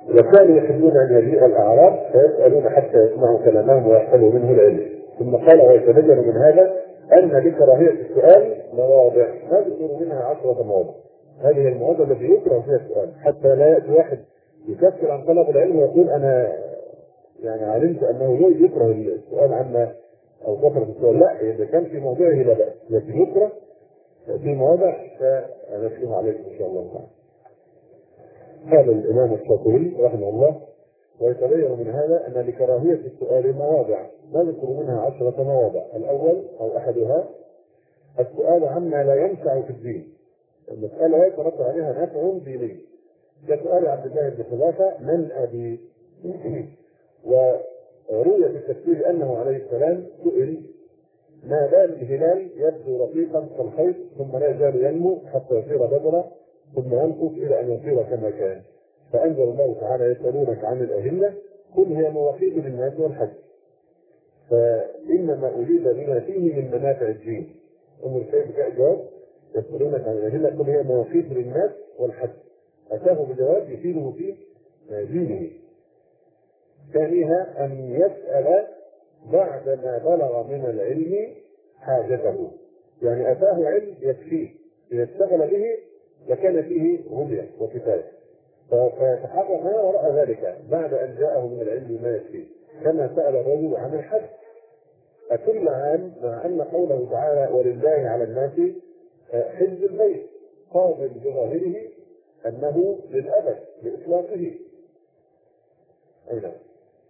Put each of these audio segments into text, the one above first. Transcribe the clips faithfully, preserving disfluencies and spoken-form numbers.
وكانوا يحبون ان يجيء الاعراب فيسالون حتى يسمعوا كلامهم ويحفظوا منه العلم. ثم قال ويتبين من هذا ان لكراهيه السؤال مواضع نذكر منها عشره مواضع. هذه المواضع التي يكره فيها السؤال، حتى لا ياتي واحد يكفر عن طلب العلم ويقول انا يعني علمت انه يكره السؤال عما او كثره السؤال. لا، اذا كان في موضعه لا باس، لكن يكره في مواضع فنتلوها عليكم ان شاء الله تعالى. قال الامام الشاطبي رحمه الله ويتبين من هذا ان لكراهيه السؤال مواضع نذكر منها عشره مواضع. الاول او احدها السؤال عما لا ينفع في الدين، المساله يترتب عليها نفع ديني، كسؤال عبد الله بن حذافه من ابي. وروي في التفسير انه عليه السلام سئل ما بال الهلال يبدو رقيقا كالخيط ثم لا يزال ينمو حتى يصير بدرا ثم ينقص الى ان يصير كما كان، فانزل الله تعالى يسالونك عن الاهله قل هي مواقيت للناس والحج، فانما اريد بما فيه من منافع الدين. ام الكيف جاء جواب يسالونك عن الاهله قل هي مواقيت للناس والحج، اتاه بجواب يفيده في دينه. ثانيها ان يسال بعد ما بلغ من العلم حاجته، يعني اتاه علم يكفيه اذا اشتغل به لكان فيه غنية وكفايه، فيتحرى ما وراء ذلك بعد ان جاءه من العلم ما يكفيه، كما سال الرجل عن الحج أكل عام، مع ان قوله تعالى ولله على الناس حج البيت قابل بظاهره انه للابد لاطلاقه. اي نعم.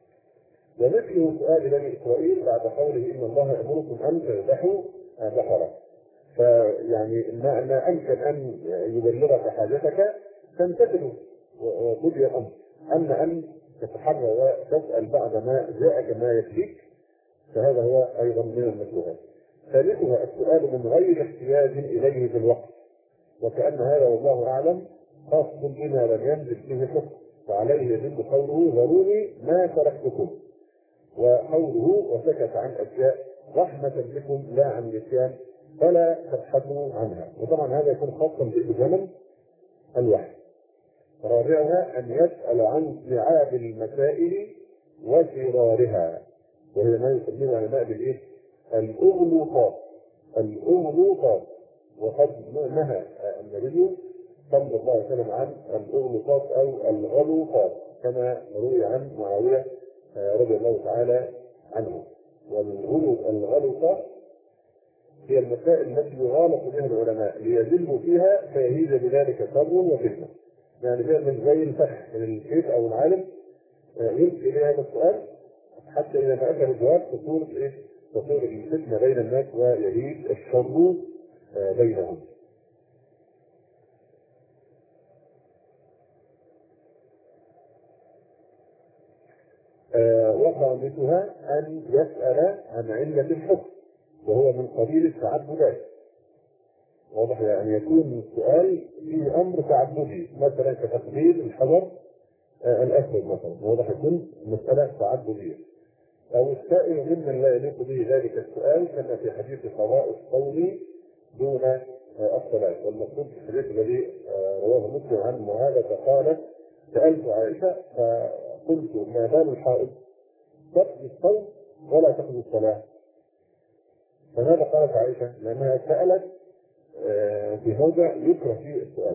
ومثله سؤال بني اسرائيل بعد قوله ان الله يامركم ان تذبحوا بقره، فيعني ما, ما امكن ان يبلغك حاجتك تمتثله وقضي الامر، اما ان تتحرى وتسال بعد ما جاءك ما يكفيك فهذا هو ايضا من المكروهات. ثالثها السؤال من غير احتياج اليه في الوقت، وكان هذا والله اعلم خاص بما لم ينزل فيه حكم، فعليه يدل قوله ذروني ما تركتكم، وقوله وسكت عن اشياء رحمه بكم لا عن نسيان فلا تبحثوا عنها، وطبعا هذا يكون خاصا بزمن الوحي. رابعها ان يسال عن لعاب المسائل وسرارها، وهي ما يسميه العلماء بالايه؟ الاغلوطات. الاغلوطات وقد نهى النبي صلى الله عليه وسلم عن الاغلوطات او الغلوطات كما روي عن معاويه رضي الله تعالى عنه. والغلوطات هي المسائل التي يغالط بها العلماء ليذلوا فيها فيهيج بذلك شر وفتنه، يعني من زي الفتح من الشيخ او العالم يلقي اليه هذا السؤال حتى اذا ما اتى الجواب تصور ايه؟ تصور الفتنه بين الناس ويهيج الشر بينهم. آه وخامسها ان يسال عن عله الحكم، وهو من قبيل التعبدات. واضح يعني يكون السؤال في امر تعبدي مثلا كتقبيل الحجر آه الاسود مثلا، واضح يكون مساله تعبديه، او السائل ممن لا يليق به ذلك السؤال كما في حديث قضاء الصوم دون آه الصلاه. والمقصود في الحديث الذي آه رواه مسلم عن معاذة قالت سالت عائشه فقلت ما بال الحائض تقضي الصوم ولا تقضي الصلاه؟ فماذا قالت عائشه؟ لانها سالت في موضع يكره فيه السؤال،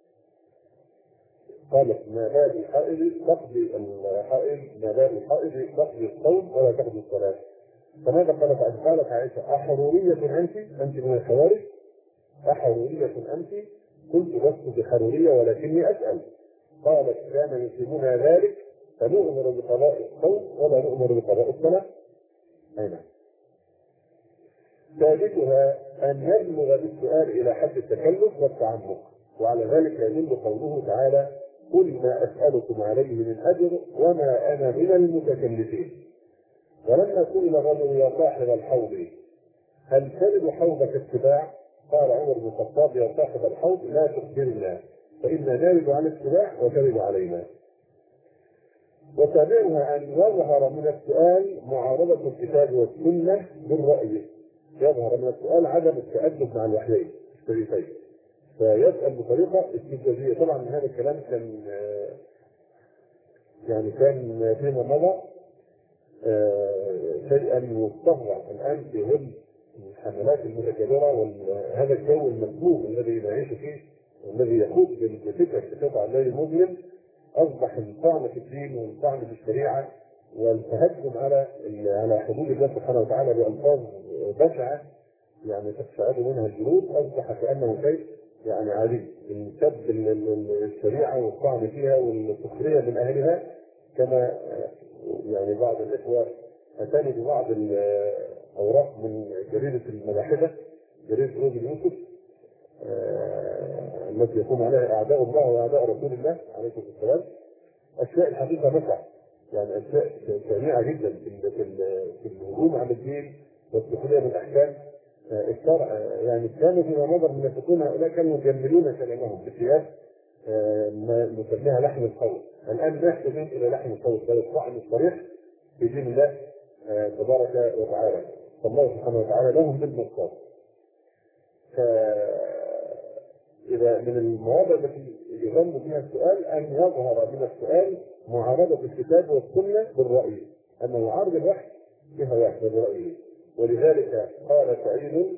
قالت ما بال الحائض تقضي الحائض ما بال الحائض تقضي الصوم ولا تقضي الصلاه؟ فماذا قالت عائشه؟ قالت عائشه احروريه انت؟ انت من الخوارج؟ احروريه انت؟ قلت لست بحروريه ولكني اسال. قالت كان يصيبنا ذلك فنؤمر بقضاء الصوم ولا نؤمر بقضاء الصلاه. اي نعم. ثالثها أن يبلغ بالسؤال إلى حد التكلف والتعمق، وعلى ذلك يدل قوله تعالى قل ما أسألكم عليه من أجر وما أنا من المتكلفين. ولما سئل الرجل يا صاحب الحوض هل تجد حوضك اتباع؟ قال عمر بن الخطاب يا صاحب الحوض لا تخبرنا فإنا نرد عن الاتباع وترد علينا. وتابعها أن يظهر من السؤال معارضة الكتاب والسنة بالرأي، يظهر من السؤال عدم التأدب مع الوحيين الشريفين، فيسأل بطريقة استفزازية. طبعا هذا الكلام كان يعني كان فيما مضى شيئا يستهرع الان في ظل الحملات المتكرره وهذا الجو المسموم الذي نعيش فيه والذي يخوض بفكره قطع الليل المظلم. اصبح الطعن في الدين والطعن في الشريعه والتهجم على على حدود الله سبحانه وتعالى بالفاظ بشعه يعني تقشعر منها الجلود، اصبح كانه شيء يعني عادي. سب الشريعه والطعن فيها والسخريه من اهلها، كما يعني بعض الاخوه اتاني ببعض الاوراق من جريده الملاحده، جريده روز يوسف آه التي يقوم عليها اعداء الله واعداء رسول الله عليه الصلاه والسلام. اشياء الحقيقه مسح، يعني اشياء شنيعه جدا في في الهجوم على الدين والسخريه من الاحكام الشرع. يعني كانوا فيما مضى المنافقون هؤلاء كانوا يجملون كلامهم بثياب ما نسميها لحم القول. الان نحتاج الى لحم القول، بل الطعن الصريح في دين الله تبارك وتعالى. فالله سبحانه وتعالى لهم بالمقصود. فإذا من المواضع التي يظن فيها السؤال أن يظهر من السؤال معارضة الكتاب والسنة بالرأي، أن يعارض الوحي بهواه بالرأي. ولذلك قال سعيد: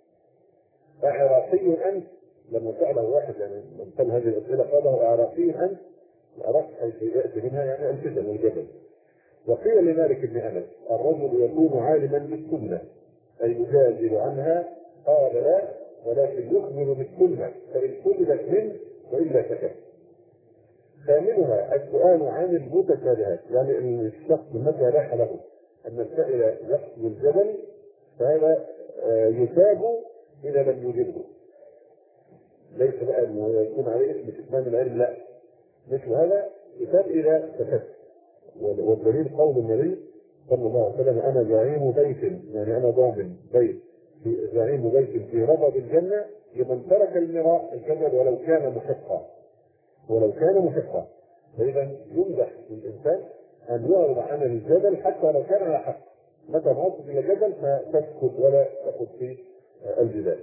أعراقي أنت؟ لما سأله واحد يعني من سأل هذه الأسئلة قال له: أعراقي أنت؟ العراق حيث يأتي منها يعني الفتن والجبل. وقيل لمالك بن أنس: الرجل يكون عالما بالسنة أي يجادل عنها؟ قال: لا، ولكن يخبر بالسنة فإن قبلت منه وإلا سكت. ثامنها السؤال عن المتشابهات، يعني ان الشخص متى لاح له ان السائل يقصد الجبل فهذا يثاب اذا لم يجبه. ليس بقى انه يكون عليه اسم كتمان العلم، لا، مثل هذا يثاب اذا سكت. والدليل قول النبي صلى الله عليه وسلم: انا زعيم بيت، يعني انا ضامن بيت في زعيم بيت في ربض الجنه لمن ترك المراء الجبل ولو كان محقا ولو كان محقا. فإذا يمدح للإنسان أن يعرض عن الجبل حتى لو كان على حق. متى ما وصل إلى الجبل فتسكت ولا تأخذ في الجبال.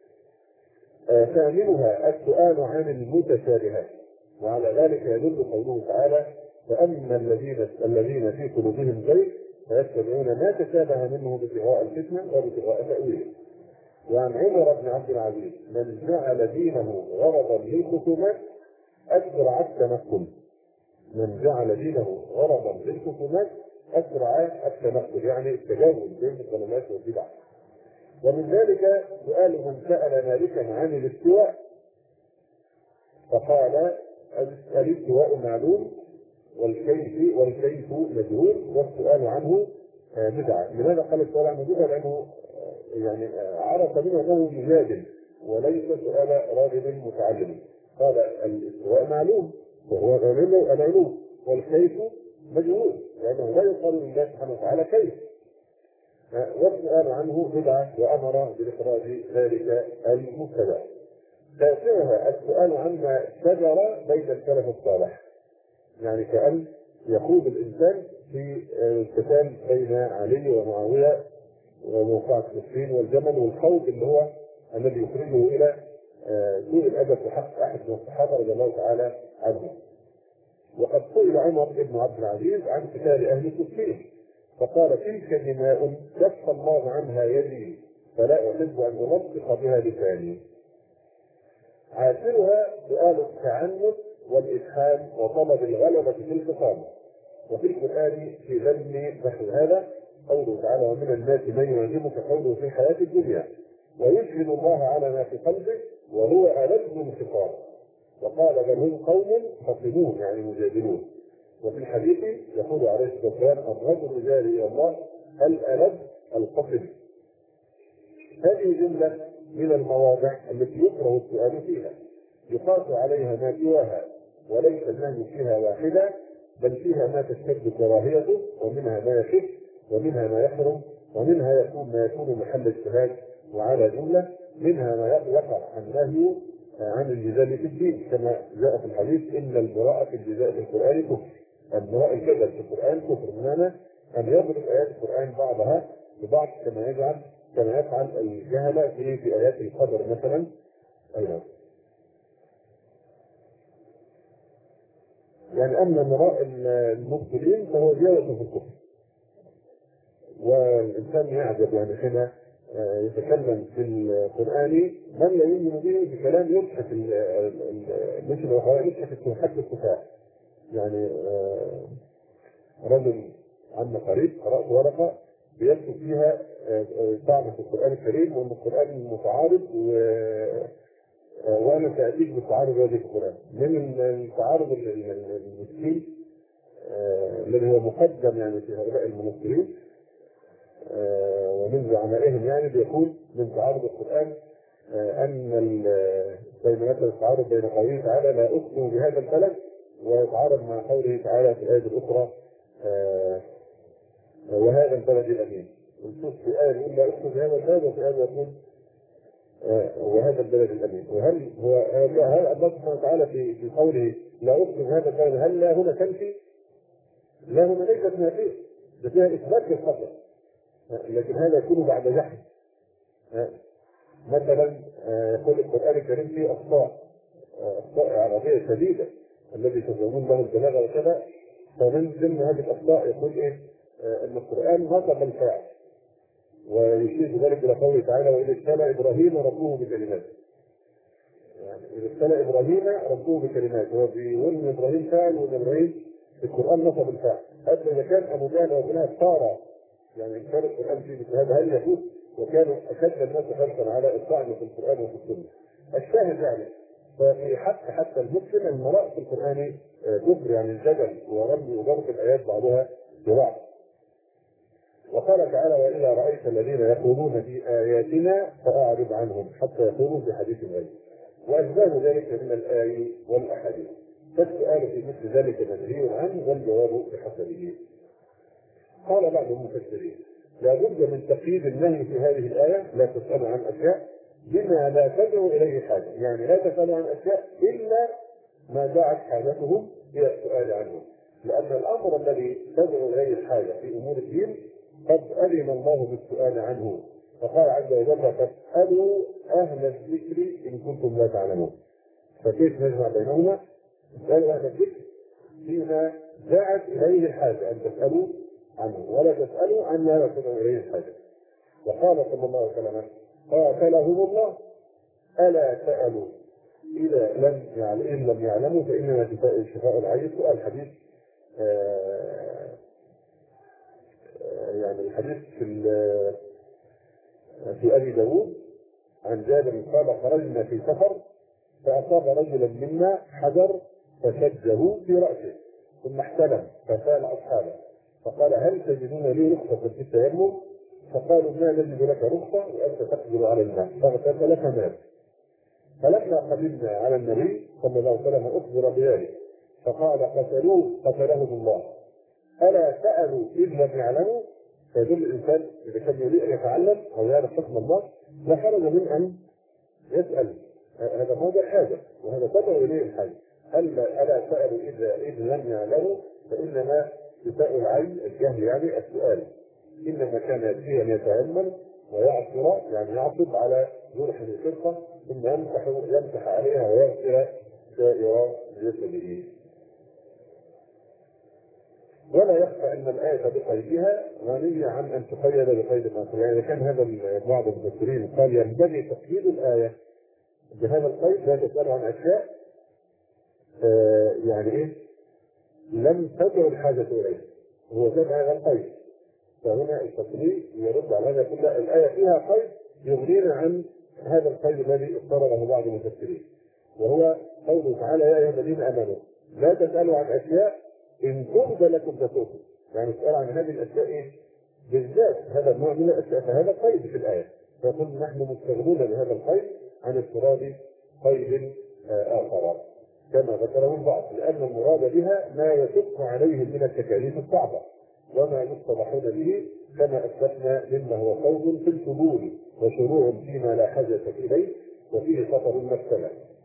ثامنها السؤال عن المتشابهات، وعلى ذلك يدل قوله تعالى: فأما الذين الذين في قلوبهم زيغ فيتبعون ما تشابه منه ابتغاء الفتنة وابتغاء تأويله. وعن عمر بن عبد العزيز: من جعل دينه غرضا للخصومات أسرع التنقل. من جعل دينه غرضا للخصومات أسرع التنقل، يعني التجاوز بين الظلمات والبدع. ومن ذلك سؤال من سأل مالكا عن الاستواء فقال: الاستواء معلوم والكيف والكيف مجهول والسؤال عنه بدعة. لماذا قال السؤال عنه بدعة؟ لأنه يعني عرف منه أنه يجادل وليس سؤال راغب متعلم. قال: الاستواء معلوم وهو العلو، والكيف مجهول لأنه لا يقال لله سبحانه وتعالى كيف. والسؤال عنه بدعة وأمر بإخراج ذلك المبتدع. تاسعها السؤال عما شجر بين السلف الصالح، يعني كأن يخوض الإنسان في القتال بين علي ومعاوية وموقعة صفين والجمل، والخوض اللي هو الذي يخرجه إلى سوء الأدب في حق أحد من الصحابة رضي الله تعالى عنهم. وقد سئل عمر بن عبد العزيز عن قتال أهل صفين فقال: تلك دماء كف الله عنها يدي فلا أحب أن أنطق بها لساني. عاشرها سؤال التعنت والإفحام وطلب الغلبة في الخصام. وفي القرآن في ذم نحو هذا قوله تعالى: ومن الناس من يعجبك قوله في الحياة الدنيا ويشهد الله على ما في قلبه وهو ألد الخصام. وقال: بل هم قوم خصمون، يعني مجادلون. وفي الحديث يقول عليه الصلاة والسلام: أبغض الرجال إلى الله الألد الخصم. هذه جملة من المواضع التي يكره السؤال فيها، يقاس عليها ما سواها، وليس النهي فيها واحدة، بل فيها ما تشتد كراهيته، ومنها ما يخف، ومنها ما يحرم، ومنها يكون ما يكون محل اجتهاد. وعلى جملة منها ما يقع النهي عن الجدال في الدين، كما جاء في الحديث: إن المراء في الجدال في القرآن كفر. المراء الجدل في القرآن كفر، بمعنى أن يضرب آيات القرآن بعضها ببعض كما يجعل كما يفعل الجهلة في في آيات القدر مثلا. أيضا يعني أما مراء المبطلين فهو زيادة في الكفر. والإنسان يعجب يعني حين يتكلم في القرآن من لا يؤمن به بكلام يضحك مثل وهو يضحك التوحيد الكفار. يعني رجل عنا قريب قرأت ورقة بيكتب فيها طعن في القرآن الكريم وأن القرآن متعارض و... وأنا سأتيك بالتعارض هذه في القرآن. من التعارض المسكين الذي هو مقدم يعني في هؤلاء المنصرين ومن زعمائهم يعني بيقول من تعارض القرآن أن بين مثل التعارض بين قوله تعالى لا أقسم بهذا البلد ويتعارض مع قوله تعالى في الآية الأخرى وهذا البلد الأمين. ونشوف في آية يقول لا أقسم بهذا البلد وفي آية يقول وهذا البلد الأمين. وهل هو هل الله سبحانه وتعالى في في قوله لا أقسم بهذا البلد هل لا هنا تنفي؟ لا هنا ليست نافية، ده فيها إثبات للخطأ، لكن هذا يكون بعد جحد. مثلا يقول القرآن الكريم فيه أخطاء أخطاء عربية شديدة الذي تزعمون له البلاغة وكذا، فمن ضمن هذه الأخطاء يقول إيه؟ أن القرآن نصب الفاعل ويشير ذلك إلى قوله تعالى وإذ ابتلى إبراهيم ربه بكلمات. يعني إذ ابتلى إبراهيم ربه بكلمات، هو بيقول إن إبراهيم فاعل وإن إبراهيم في القرآن نصب الفاعل. حتى إذا كان أبو جهل وابنها صار يعني إنكار القرآن في مثل هذا هل يجوز؟ وكانوا أشد الناس حرصا على الطعن في القرآن وفي السنة. الشاهد يعني ففي حتى حتى المسلم المراء في القرآن كفر يعني الجدل ورمي وضرب الآيات بعضها ببعض. وقال تعالى وإذا رأيت الذين يقولون في آياتنا فأعرض عنهم حتى يقولوا في حديث غيره. وأسباب ذلك من الآي والأحاديث، فالسؤال في مثل ذلك منهي عنه والجواب بحسبه. قال بعض المفسرين لا بد من تقييد النهي في هذه الآية لا تسأل عن أشياء بما لا تدعو إليه حاجة، يعني لا تسأل عن أشياء إلا ما دعت حاجتهم إلى السؤال عنه، لأن الأمر الذي تدعو إليه الحاجة في أمور الدين قد أذن الله بالسؤال عنه، فقال عز وجل فاسألوا أهل الذكر إن كنتم لا تعلمون. فكيف نجمع بينهما؟ اسألوا أهل الذكر فيما دعت إليه الحاجة أن تسألوا عنه ولا تسألوا عن ما لا تدعو إليه الحاجة. وقال صلى الله عليه وسلم قاتلهم الله ألا سألوا إذا لم يعلم إن لم يعلموا فإنما شفاء العي سؤال. حديث آه يعني الحديث في في أبي داود عن جابر قال خرجنا في سفر فأصاب رجلا منا حجر فشجه في رأسه ثم احتلم فسأل أصحابه فقال هل تجدون لي رخصة في التيمم؟ فقالوا ما نجد لك رخصة وأنت تقدر على الماء فاغتسل فمات. فلما قدمنا على النبي صلى الله عليه وسلم أخبر بذلك فقال قتلوه قتلهم الله ألا سألوا إذ لم يعلموا. فيدل الإنسان إذا كان يريد أن يتعلم أو يعرف حكم الله لا حرج من أن يسأل، هذا موضع حاجة وهذا تدعو إليه الحاجة. ألا ألا سألوا إذا إذ لم يعلموا فإنما شفاء العين الجهل يعني السؤال، إنما كان يكفيه أن يتأمل ويعصر يعني يعصب على جرح الخرقة ثم يمسح يمسح عليها ويغسل سائر جسده. ولا يخفى ان الايه بقيدها غنيه عن ان تقيد بقيد الاخر، يعني كان هذا بعض المفسرين قال ينبغي تقييد الايه بهذا القيد لا تسأل عن اشياء آه يعني ايه لم تدعو الحاجه اليها، هو جمع هذا القيد. فهنا التقليد يرد على هذا كله، الايه فيها قيد يغنينا عن هذا القيد الذي افترضه بعض المفسرين وهو قوله تعالى يا ايها الذين امنوا لا تسالوا عن اشياء إن تبد لكم تسؤكم، يعني السؤال عن هذه الأشياء إيه؟ بالذات هذا النوع من الأشياء فهذا قيد في الآية، فيقول نحن مستغنون بهذا القيد عن افتراض قيد آخر كما ذكره البعض، لأن المراد بها ما يشق عليهم من التكاليف الصعبة وما يصطلحون به كما أثبتنا مما هو قول في الفضول وشروع فيما لا حاجة إليه وفيه خطر المسألة.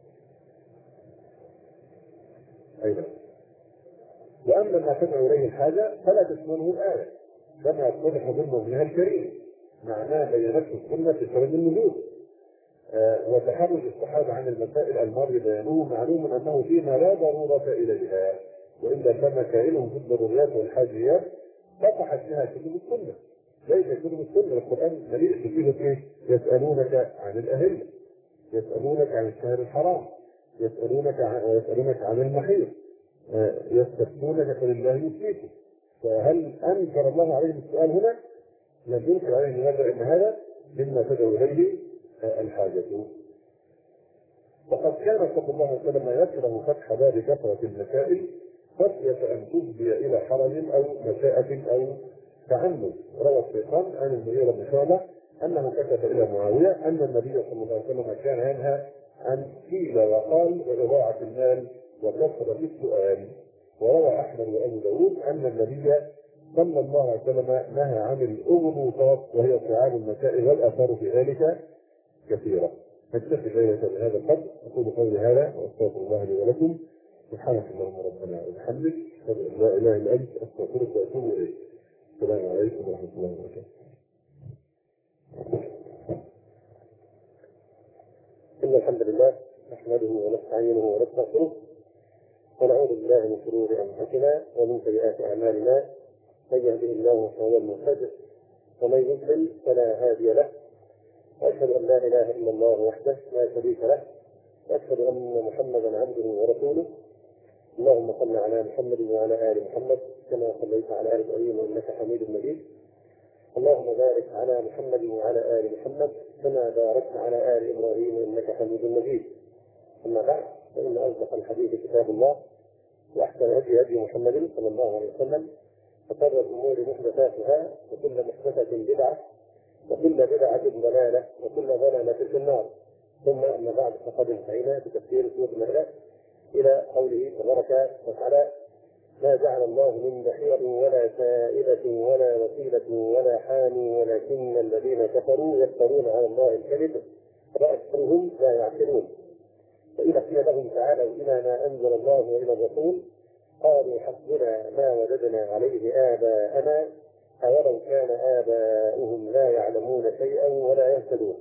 أيضا وأما ما تدعو إليه الحاجة فلا تشمله الآية كما يتضح ضمن ابنها الكريم معناه بينته السنة في سبب النزول آه وتحرج الصحابة عن المسائل الماضية بيانه معلوم أنه فيما لا ضرورة إليها، والا فمسائلهم في الضروريات والحاجيات فتحت بها كتب السنه. ليس كتب السنه، القران مليء بصيغه ايه؟ يسالونك عن الاهله، يسالونك عن الشهر الحرام، يسالونك عن يسالونك عن المحيط، يستفتونك فلله يفتيكم. فهل انكر الله عليهم السؤال هنا؟ لم ينكر عليهم هذا، ان هذا مما تدعو اليه الحاجه. وقد كان صلى الله عليه وسلم يكره فتح باب كثره المسائل خشيه ان تفضي الى حرج او مشاءه او تعنت. روى الشيخان عن المغيرة بن شعبة انه كتب الى معاويه ان النبي صلى الله عليه وسلم كان ينهى عن قيل وقال واضاعه المال وكثره السؤال. وروى احمد وابو داود ان النبي صلى الله عليه وسلم نهى عن الاغلوطات وهي صعاب المسائل والاثار في ذلك كثيره. نكتفي الليله بهذا القدر. اقول قولي هذا واستغفر الله لي ولكم. سبحانك اللهم ربنا وبحمدك اشهد ان لا اله الا انت استغفرك واتوب اليك. السلام عليكم ورحمه الله وبركاته. إن الحمد لله نحمده ونستعينه ونستغفره ونعوذ بالله من شرور أنفسنا ومن سيئات أعمالنا. من يهده الله فهو المهتد ومن يضلل فلا هادي له. وأشهد أن لا إله إلا الله وحده لا شريك له، وأشهد أن محمدا عبده ورسوله. اللهم صل على محمد وعلى آل محمد كما صليت على آل إبراهيم إنك حميد مجيد. اللهم بارك على محمد وعلى آل محمد كما باركت على آل إبراهيم إنك حميد مجيد. أما بعد، فإن أصدق الحديث كتاب الله، وأحسن الهدي هدي محمد صلى الله عليه وسلم، وشر الأمور محدثاتها، وكل محدثة بدعة، وكل بدعة ضلالة، وكل ضلالة في النار. ثم أما بعد، فقد انتهينا بتفسير سورة المائدة إلى قوله تبارك وتعالى: ما جعل الله من بحيرة ولا سائبة ولا وسيلة ولا حام ولكن الذين كفروا يفترون على الله الكذب وأكثرهم لا يعقلون. فإذا قيل لهم تعالوا إلى ما أنزل الله وإلى الرسول قالوا حسبنا ما وجدنا عليه آباءنا أولو كان آباؤهم لا يعلمون شيئا ولا يهتدون.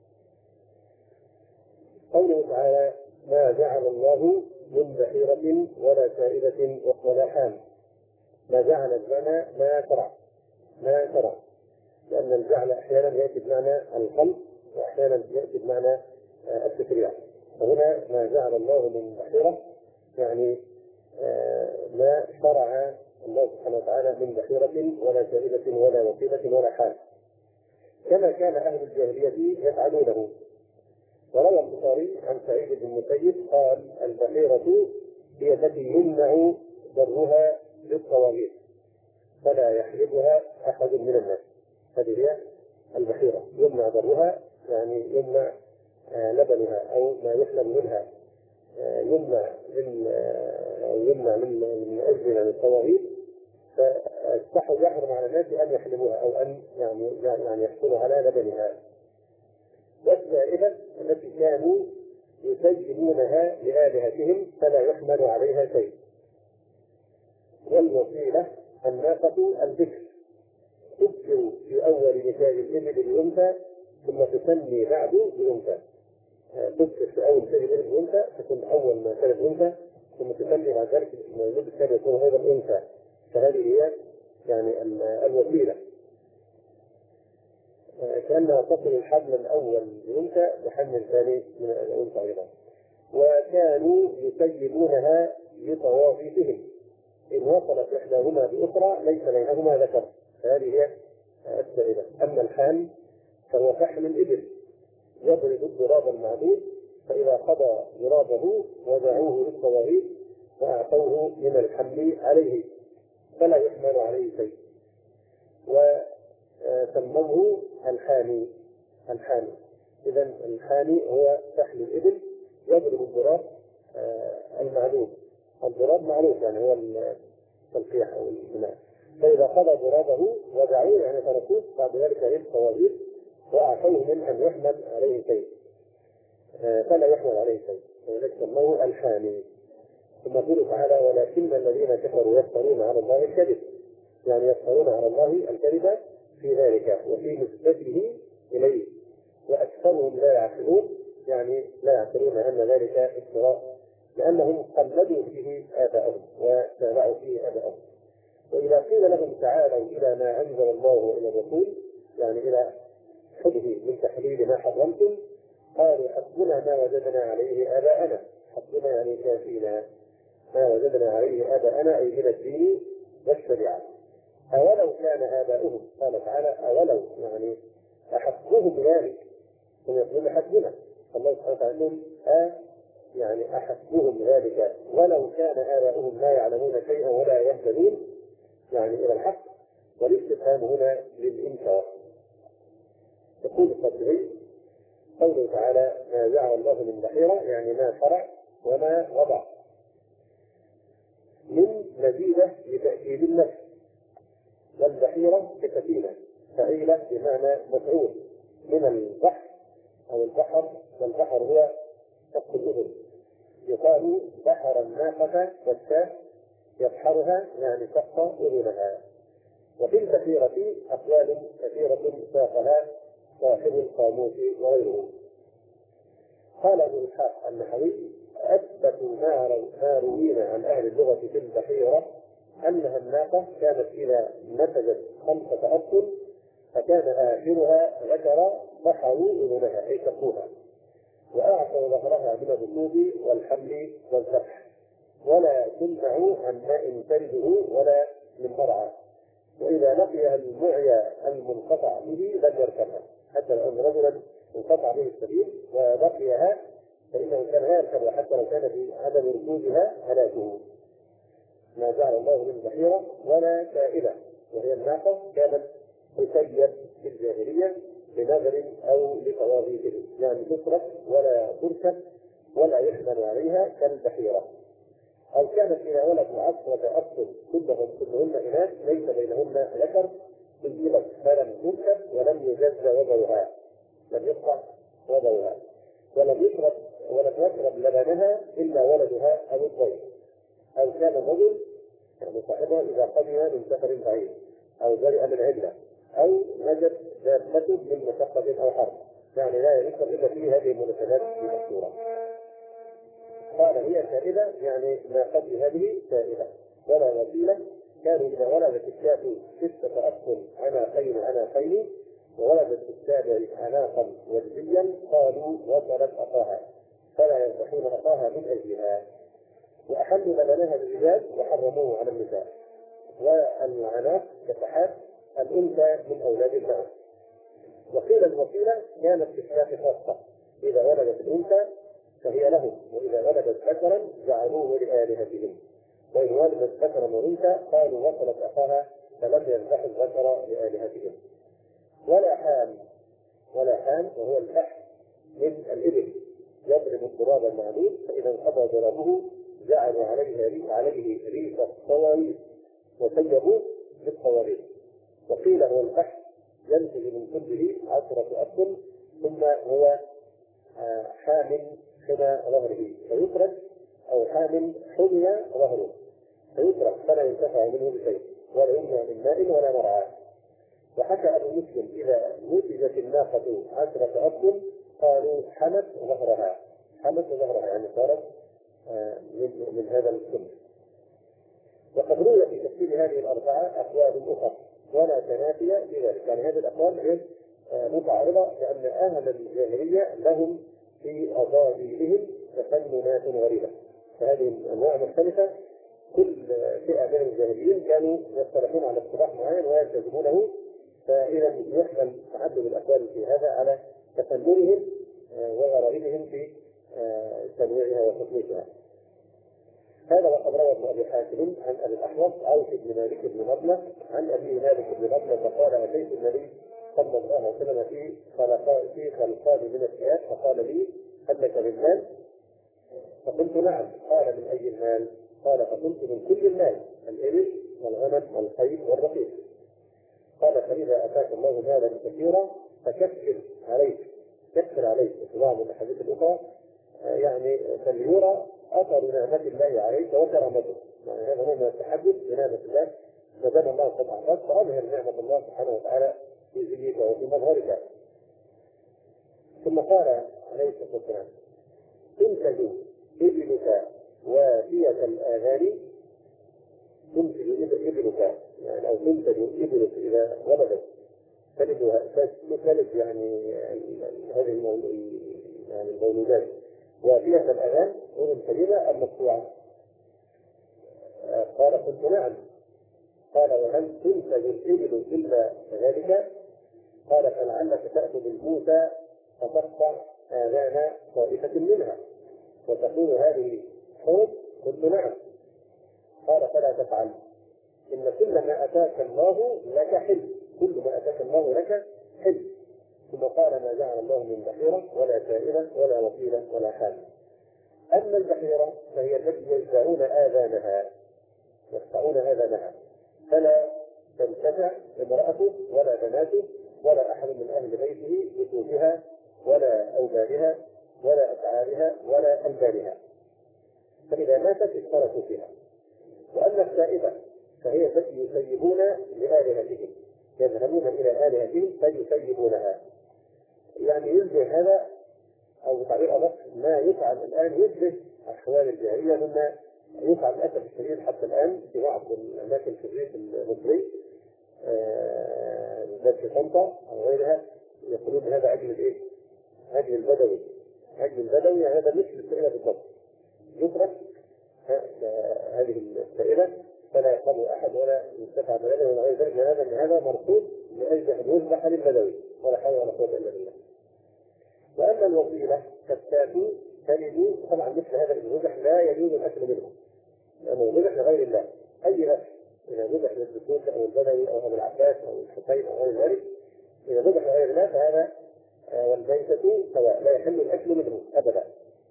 قوله تعالى: ما جعل الله من بحيرة ولا سائبة ولا حام. ما جعل بمعنى ما شرع، ما شرع، لأن الجعل أحيانا يأتي بمعنى الخلق وأحيانا يأتي بمعنى التشريع. فهنا ما جعل الله من بحيرة يعني ما شرع الله سبحانه وتعالى من بحيرة ولا سائبة ولا وسيلة ولا حام، كما كان أهل الجاهلية يفعلونه. وروى البخاري عن سعيد بن المسيب قال: البحيرة هي التي يمنع ضرها للطواغيت فلا يحلبها أحد من الناس. هذه هي البحيرة، يمنع ضرها يعني يمنع لبنها أو ما يحلب منها، يمنع من يمنع من أجل الطواغيت، فاستحوا يحرم على الناس أن يحلبوها أو أن يعني يعني يحصلوا على لبنها. والسائبة التي كانوا يسجلونها لآلهتهم فلا يحمل عليها شيء. والوسيلة الناقة البكر، تبكر في أول نتاج الإبل الأنثى ثم تسمي بعد بأنثى. تبكر في أول نتاج الإبل الأنثى تكون أول ما كانت أنثى ثم تسمي بعد ذلك المولود الثاني يكون أيضا أنثى. فهذه هي يعني الوسيلة، كأنها تصل الحمل الأول بأنثى وحمل الثاني من الأنثى أيضا. وكانوا يسيبونها لطوافيهم، إن وصلت إحداهما بأخرى ليس بينهما ذكر، فهذه هي السائبة. أما الحام فهو فحم الإبل، يضرب الضراب المعدود، فإذا قضى ضرابه وضعوه للطواغيت وأعطوه من الحمل عليه فلا يحمل عليه شيء. وسموه الحامي. الحامي إذن الحامي هو فحم الإبل يضرب الضراب المعدود. الضراب معروف يعني هو التلقيح أو البناء. فإذا قضى ضرابه وضعوه يعني تركوه بعد ذلك للطواغيت وأعطوه من أن يحمل عليه شيء فلا يحمل عليه شيء، ولذلك سموه الحامي. ثم يقول تعالى: ولكن الذين كفروا يفترون على الله الكذب، يعني يفترون على الله الكذب في ذلك وفي نسبته إليه، وأكثرهم لا يعقلون، يعني لا يعقلون أن ذلك افتراء لأنهم قلدوا فيه آباءهم وتابعوا فيه آباءهم. وإذا قيل لهم تعالوا إلى ما أنزل الله وإلى الرسول، يعني إلى حده من تحليل ما حرمتم، قالوا حسبنا ما وجدنا عليه آباءنا. حسبنا يعني كافينا ما وجدنا عليه آباءنا، أي من الدين والشريعة. أولو كان آباؤهم، قال تعالى أولو يعني أحسبهم ذلك، هم يقولون حسبنا. الله سبحانه وتعالى يقول آه يعني أحسبهم ذلك ولو كان آباؤهم لا يعلمون شيئا ولا يهتدون، يعني إلى الحق. والاستفهام هنا للإنكار. يقول القرطبي قوله تعالى ما جعل الله من بحيرة، يعني ما شرع وما وضع، من مزيدة لتأكيد النفس. والبحيرة كسفينة فعيلة بمعنى مفعول من البحر أو البحر، والبحر هو شق الأذن. يقال بحر الناقة والشاة يبحرها يعني شق أذنها. وفي البحيرة أقوال كثيرة ساقها صاحب القاموس وغيره. قال ابن إسحاق النحوي أثبت ما روينا عن أهل اللغة في البحيرة أنها الناقة كانت إذا نتجت خمسة أبطن فكان آخرها ذكر بحروا أذنها أي شقوها، وأعطوا ظهرها من الركوب والحمل والذبح، ولا تمنع عن ماء ترده ولا من مرعى. وإذا لقيها المعيا المنقطع به لم يركبها، حتى لو أن رجلا انقطع به السبيل ولقيها فإنه كان لا يركبها حتى لو كان في عدم ركوبها هلاكه. ما جعل الله من بحيرة ولا سائلة، وهي الناقة كانت تسيب في الجاهلية لنذر أو لتواضيبه، يعني تترك ولا تركب ولا يحمل عليها كالبحيرة. أو كانت إذا ولدوا عشرة أبطن كلهم كلهن إناث ليس بينهن ذكر سجلت فلم تركب ولم يجز وضعها، لم يقطع وضعها، ولم يشرب ولم يشرب لبنها إلا ولدها أو الضيف. أو كان الرجل يعني صاحبها إذا قدم من سفر بعيد أو برئ من عدة أو نجت دابته من مشقة أو حرب، يعني لا يذكر إلا في هذه المناسبات المذكورة. قال هي سائلة يعني ما قبل هذه سائلة ولا وسيلة. كانوا إذا ولدت الشاة ستة أبطن عناقين عناقين وولدت السابع عناقا وجزيا قالوا وصلت أخاها فلا يذبحون أخاها من أجلها. وأحلوا لبنها بالرجال وحرموه على النساء. والعناق كفحات الأنثى من أولاد المعز. وقيل الوسيلة كانت في الشاة خاصة، إذا ولدت الأنثى فهي لهم، وإذا ولدت ذكرا جعلوه لآلهتهم، وإن ولدت ذكرا وأنثى قالوا وصلت أخاها فلم يذبحوا الذكر لآلهتهم. ولا حام، ولا حام وهو الفحم من الإبل يضرب التراب المعلوم، فإذا انقضى ضربه جعلوا عليه عليه ريف الصواريخ وسيبوه بالصواريخ. وقيل هو الفحم ينتج من كله عشرة أبطن ثم هو حامل حمى ظهره فيترك، أو حامل حمي ظهره فيترك فلا ينتفع منه بشيء ولا يمنع من ماء ولا مرعى. وحكى أبو مسلم إذا نتجت الناقة عشرة أبطن قالوا حمت ظهرها، حمت ظهرها يعني صارت من, من هذا السن. وقد روي في تفسير هذه الأربعة أقوال أخرى ولا تنافي بذلك، يعني هذه الأقوال غير متعارضة، لأن أهل الجاهلية لهم في أضاديهم تفننات غريبة. فهذه الأنواع مختلفة، كل فئة من الجاهليين كانوا يصطلحون على اصطلاح معين ويلتزمونه، فإذا يحمل تعدد الأقوال في هذا على تفننهم وغرائبهم في تنويعها وتطويرها. هذا وقد روى ابن ابي حاتم عن ابي الاحوص عوف بن مالك بن مطلق عن ابي مالك بن مطلق قال اتيت النبي صلى الله عليه وسلم في خلقان في خلقان من الثياب فقال لي هل لك من مال؟ فقلت نعم. قال من اي المال؟ قال فقلت من كل المال، الابل والغنم والخيل والرقيق. قال فاذا اتاك الله مالا كثيرا فكثر عليك، كثر عليك. في بعض الاحاديث الاخرى يعني فليرى اثر نعمه الله عليك وكرامته، يعني هذا نوع من التحدث بنعمه الله، ما دام الله قد اعطاك فاظهر نعمه الله سبحانه وتعالى في زيك وفي مظهرك. ثم قال عليه الصلاه والسلام تنتج ابلك وفية الآذان تنتج إبلك، يعني أو تنتج إبلك إذا ولدت تلد تلد يعني هذه يعني المولودات. وفية الآذان أذن سليمة المقطوعة. قال قلت نعم. قال وهل تنتج الإبل إلا كذلك؟ قال فلعلك تأخذ الموتى فتقطع آذان طائفة منها وتقول هذه حوض. قلت نعم. قال فلا تفعل، إن كل ما أتاك الله لك حل، كل ما أتاك الله لك حل. ثم قال ما جعل الله من بحيرة ولا سائلة ولا وكيلة ولا حال. أما البحيرة فهي التي يجزعون آذانها يقطعون آذانها فلا تنتفع امرأته ولا بناته ولا أحد من أهل بيته بسوفها ولا أولادها ولا أفعالها ولا ألبانها، فإذا ماتت اشتركوا فيها. وأما السائبة فهي التي يسيبون لآلهتهم، يذهبون إلى آلهتهم فيسيبونها. يعني يشبه هذا أو بتعبير أدق ما يفعل الآن، يشبه أحوال الجاهلية مما يفعل للأسف الشديد حتى الآن في بعض الأماكن في الريف المصري بالذات في طنطا أو غيرها، يقولون هذا أجل الإيه؟ أجل البدوي. أجل البدوي هذا مثل السائلة بالضبط، يترك هذه السائلة فلا يقبل أحد ولا يستفع بهذا ولا غير ذلك، هذا أن هذا مرفوض لأجل أن يذبح للبدوي ولا حول ولا قوة إلا بالله. وأما الوصيلة كالتاتي تلد، طبعا مثل هذا الذبح لا يجوز الأكل منه لأنه ذبح لغير الله. أي ذبح إذا ذبح للدكتور أو البدوي أو أبو العباس أو الحسين أو غير ذلك، إذا ذبح لغير الله فهذا والميتة سواء لا يحل الأكل منه أبدا.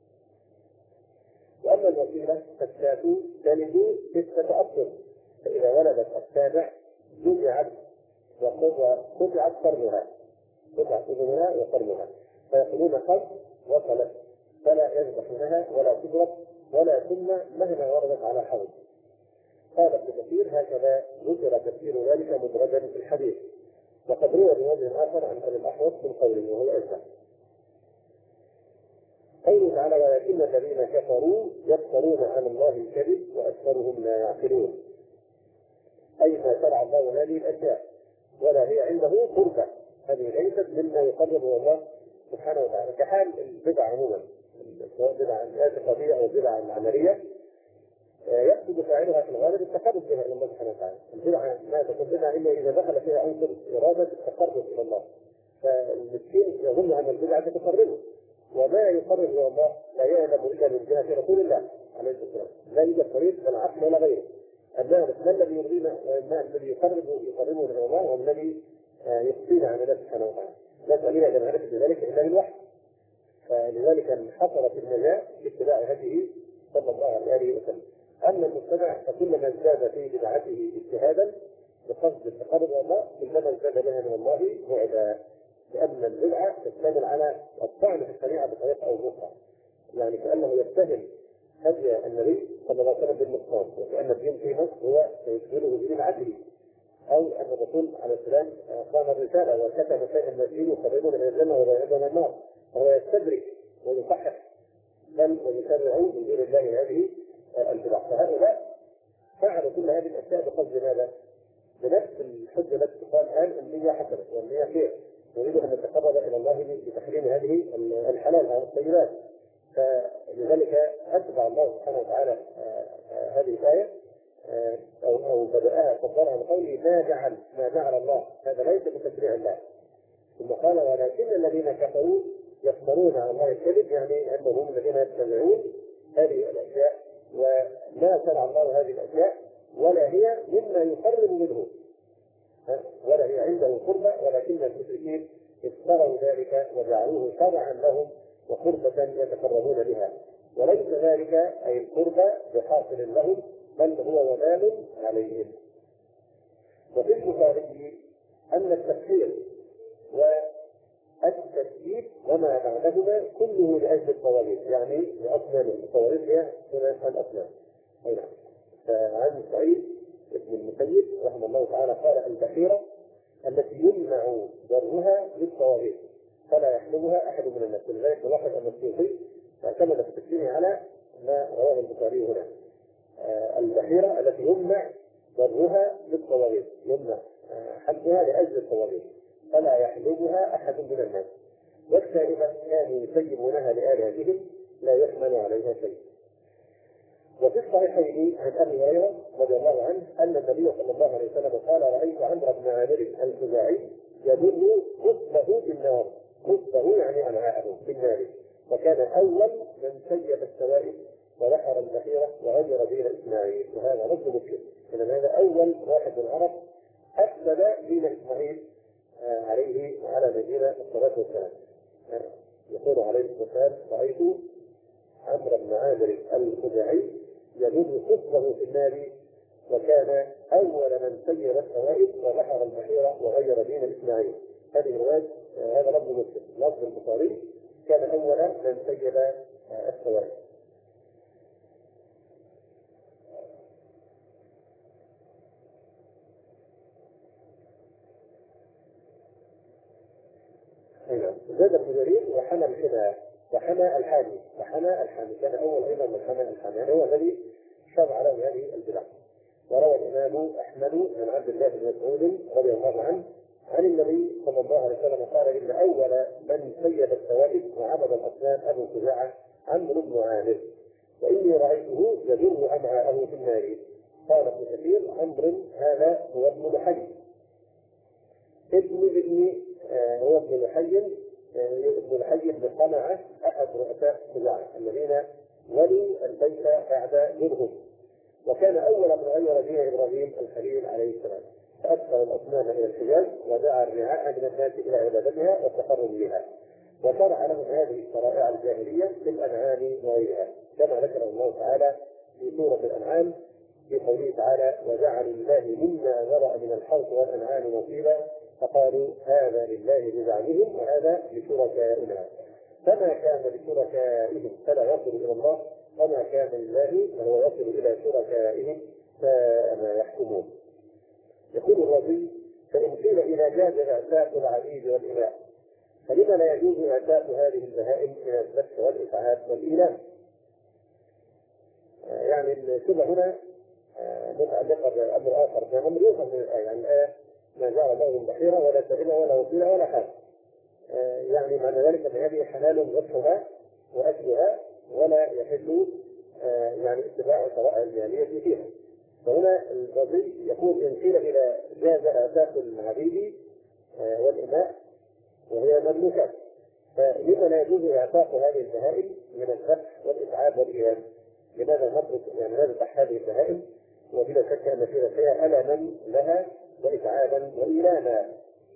وأما الوصيلة فالشاة تلد ستة أبطر، فإذا ولدت السابع جمعت وقطعت قرنها، قطعت أذنها وقرنها، فيقولون قد وصلت فلا يذبحونها ولا تضرب ولا تمنع مهما وردت على حوض. قال ابن كثير هكذا ذكر تفسير ذلك مدرجا في الحديث، وقد روى بوجه آخر عن أبي الأحوص من قوله وهو أجزع. قوله تعالى ولكن الذين كفروا يفترون على الله الكذب وأكثرهم لا يعقلون، أي ما شرع الله هذه الأشياء ولا هي عنده قربة، هذه ليست مما يقرب الله سبحانه وتعالى، كحال البدع عموما سواء بدع الاعتقادية أو البدع العملية يقصد فاعلها في الغالب التقرب بها الى الله سبحانه وتعالى. البدعه ما تكون بدعه الا اذا دخل فيها عنصر اراده التقرب الى الله، فالمسكين يظن ان البدعه تقربه، وما يقرب الى الله لا يعلم الا من جهه رسول الله عليه الصلاه والسلام، لا يوجد طريق لا العقل ولا غيره. ما الذي يرضينا ما الذي يقرب يقربه الى الله والذي يقصينا عن الله سبحانه وتعالى؟ لا سبيل الى معرفه ذلك الا بالوحي. فلذلك انحصرت النجاه باتباع هديه صلى الله عليه وسلم. أما المتبع فكلما ازداد في بدعته اجتهادا بقصد التقرب إلى الله كلما ازداد بها من الله بعدا، لأن البدعة تشتمل على الطعن في الشريعة بطريقة أو بأخرى، يعني كأنه يتهم هدي النبي صلى الله عليه وسلم بالنقصان، وكأن الدين في مصر هو يشغله ببدعته، أو أن الرسول عليه السلام قام الرسالة وكتب شيئا من الدين يقربون إلى الجنة ويبعدون عن النار، وهو يستدرك ويصحح بل ويشرعون من دون الله هذه البدع. فهؤلاء فعلوا كل هذه الاشياء بقصد ماذا؟ بنفس الحجه التي قال الان النيه حسنه والنيه خير، نريد ان نتقرب الى الله بتحريم هذه الحلال او الطيبات. فلذلك اتبع الله سبحانه وتعالى هذه الايه او او بداها صدرها بقوله ما جعل ما جعل الله، هذا ليس بتشريع الله. ثم قال ولكن الذين كفروا يفترون على الله الكذب، يعني انهم الذين يتبعون هذه الاشياء ولا شرع الله هذه الاشياء ولا هي مما يقرب منه ولا هي عنده قربة، ولكن المشركين افتروا ذلك وجعلوه شرعا لهم وقربة يتقربون بها، وليس ذلك اي القربة بحاصل لهم بل هو وبال عليهم. وفي البخاري ان التكفير والتثبيت وما بعدهما كله لاجل الطواغيت، يعني لاصنام الطواغيت هي الاصنام. اي نعم. فعن سعيد ابن المسيب رحمه الله تعالى قال البحيره التي يمنع ذرها للطواغيت فلا يحلمها احد من الناس. ولذلك نلاحظ ان الصوفي اعتمد في تفسيره على ما رواه البخاري هنا. البحيرة التي يمنع ضرها للطواغيت، يمنع حلبها لأجل الطواغيت فلا يحلبها أحد من الناس، والسائبة كانوا يسيبونها لآلهتهم لا يحمل عليها شيء. وفي الصحيحين عن ابي هريره رضي الله عنه ان النبي صلى الله عليه وسلم قال: رايت عمرو بن عامر الخزاعي يدل خطبه في النار، خطبه يعني امعاءه في النار، وكان اول من سيب السوائب ونحر البحيره وغير دين اسماعيل. وهذا رجل مسلم، ان هذا اول واحد من العرب افسد دين اسماعيل عليه وعلى نبينا الصلاه والسلام. يقول عليه الصلاه والسلام: رايت عمرو بن عامر الخزاعي يجوز خطبه في النار، وكان اول من سير السوائب وبحر البحيره وغير دين اسماعيل. هذه روايه، هذا لفظ مسلم. لفظ البخاري: كان اول من سير السوائب. زاد ابن جرير: وحمى الحمى وحمى الحامي وحمى الحامي، كان اول ايضا من حمى الحامي، يعني هو الذي شرع له هذه البدع. وروى الامام احمد عن عبد الله بن مسعود رضي الله عنه عن النبي صلى الله عليه وسلم قال: ان اول من سيد السوائب وعبد الاصنام ابو خزاعه عمرو بن عامر، واني رايته يجر امعاءه في النار. قال ابن كثير: عمرو هذا هو ابن لحي ابن ابن آه هو ابن لحي آه ابن لحي بن قمعه احد رؤساء خزاعه الذين ولوا البيت بعد منهم، وكان اول من غير دين ابراهيم الخليل عليه السلام، فادخل الاصنام الى الحجاز ودعا الرعاء من الناس الى عبادتها والتقرب بها، وشرع لهم هذه الشرائع الجاهليه للانعام وغيرها، كما ذكر الله تعالى في سوره الانعام في قوله تعالى: وجعلوا لله مما ذرأ من الحرث والانعام نصيبا فقالوا هذا لله بزعمهم وهذا لشركائنا، فما كان لشركائهم فلا يصل الى الله، وما كان لله فهو يصل الى شركائهم ساء ما يحكمون. يقول الرازي: فان قيل اذا جاز اعتاق العبيد والاماء فلما لا يجوز اعتاق هذه البهائم من الذبح والاسعاف والايلام؟ يعني الشبهه هنا متعلقه بامر اخر، فامر يوصل من الايه، يعني الايه ما جعل الله من بحيره ولا سائله ولا وصيله ولا حاجه، يعني معنى ذلك ان هذه حلال ذبحها واكلها ولا يحل يعني اتباع الشرائع الماليه فيها. فهنا القاضي يقول: ان قيل اذا جاز اعتاق العبيد والاماء وهي مملوكات فلما لا يجوز اعتاق هذه البهائم من الذبح والاسعاف والايلام؟ لماذا نترك يعني نذبح هذه البهائم وبلا شك ان فيها فيها الما لها واسعافا وايلاما؟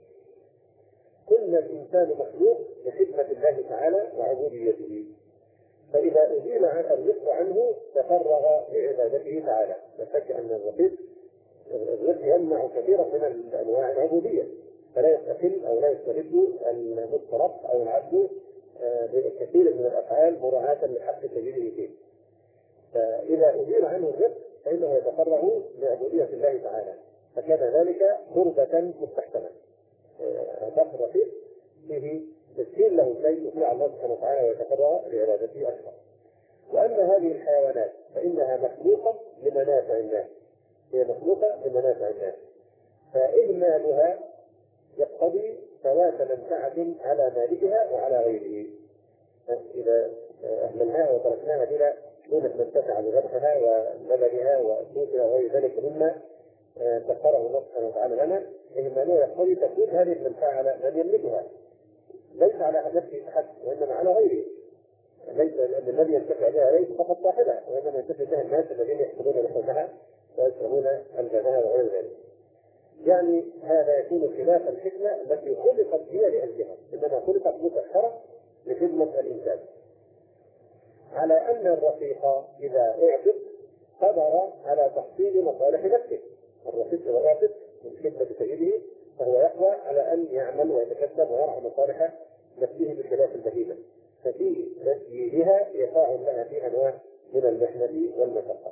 كل الانسان مخلوق لخدمه الله تعالى وعبوديته، فاذا ازيل عن الرزق عنه تفرغ لعبادته تعالى. لا شك ان الرزق الرزق يمنع كثيرا من انواع العبوديه، فلا يستقل او لا يسترد المضطرب او العبد بكثير من الافعال مراعاه لحق سبيله فيه. فاذا ازيل عنه الرزق فانه يتفرغ لعبوديه الله تعالى، فكان ذلك قربة مستحسنه. دخل فيه فيه تسهيل له شيء يطيع الله سبحانه وتعالى ويتفرغ لعبادته اكثر. واما هذه الحيوانات فانها مخلوقه لمنافع الناس، هي مخلوقه لمنافع الناس، فإهمالها يقتضي فوات منفعة على مالكها وعلى غيره. إذا أهملناها وتركناها بلا دون منفعة بذبحها ولبنها وسوقها وغير ذلك مما سخره الله سبحانه وتعالى لنا، إهمالها يقتضي تفويت هذه المنفعة على من يملكها، ليس على نفسه فحسب وإنما على غيره. ليس لأن الذي ينتفع بها ليس فقط صاحبها، وإنما ينتفع بها الناس الذين يحملون لحومها ويشربون الجناها وغير ذلك. يعني هذا يكون خلاف الحكمة التي خلقت هي لأجلها، إنما خلقت مسخرة لخدمة الإنسان. على أن الرفيق إذا أعتق قدر على تحصيل مصالح نفسه، الرفيق إذا أعتق من خدمة سيده فهو يقوى على أن يعمل ويتكسب ويرعى مصالح نفسه بخلاف البهيمة، ففي تسييرها يقع لها في أنواع من المحنة والمشقة.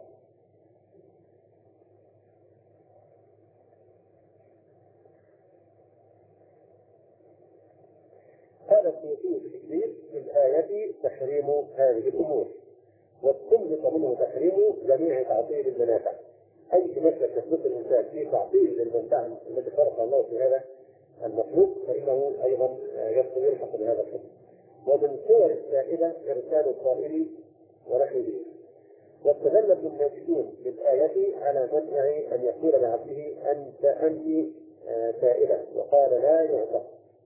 هذا السيوطي في التكبير في الآية تحريم هذه الأمور، واستنبط منه تحريم جميع تعطيل المنافع. اي مسلك يثبت الانسان في تعطيل المنفعه التي خلق الله في هذا المخلوق فانه ايضا يلحق بهذا الحكم. ومن صور السائله ارسال الطائر ونحوه. واستدل ابن الماجدون بالايه على منع ان يقول لعبده انت انت سائله وقال لا يعطى.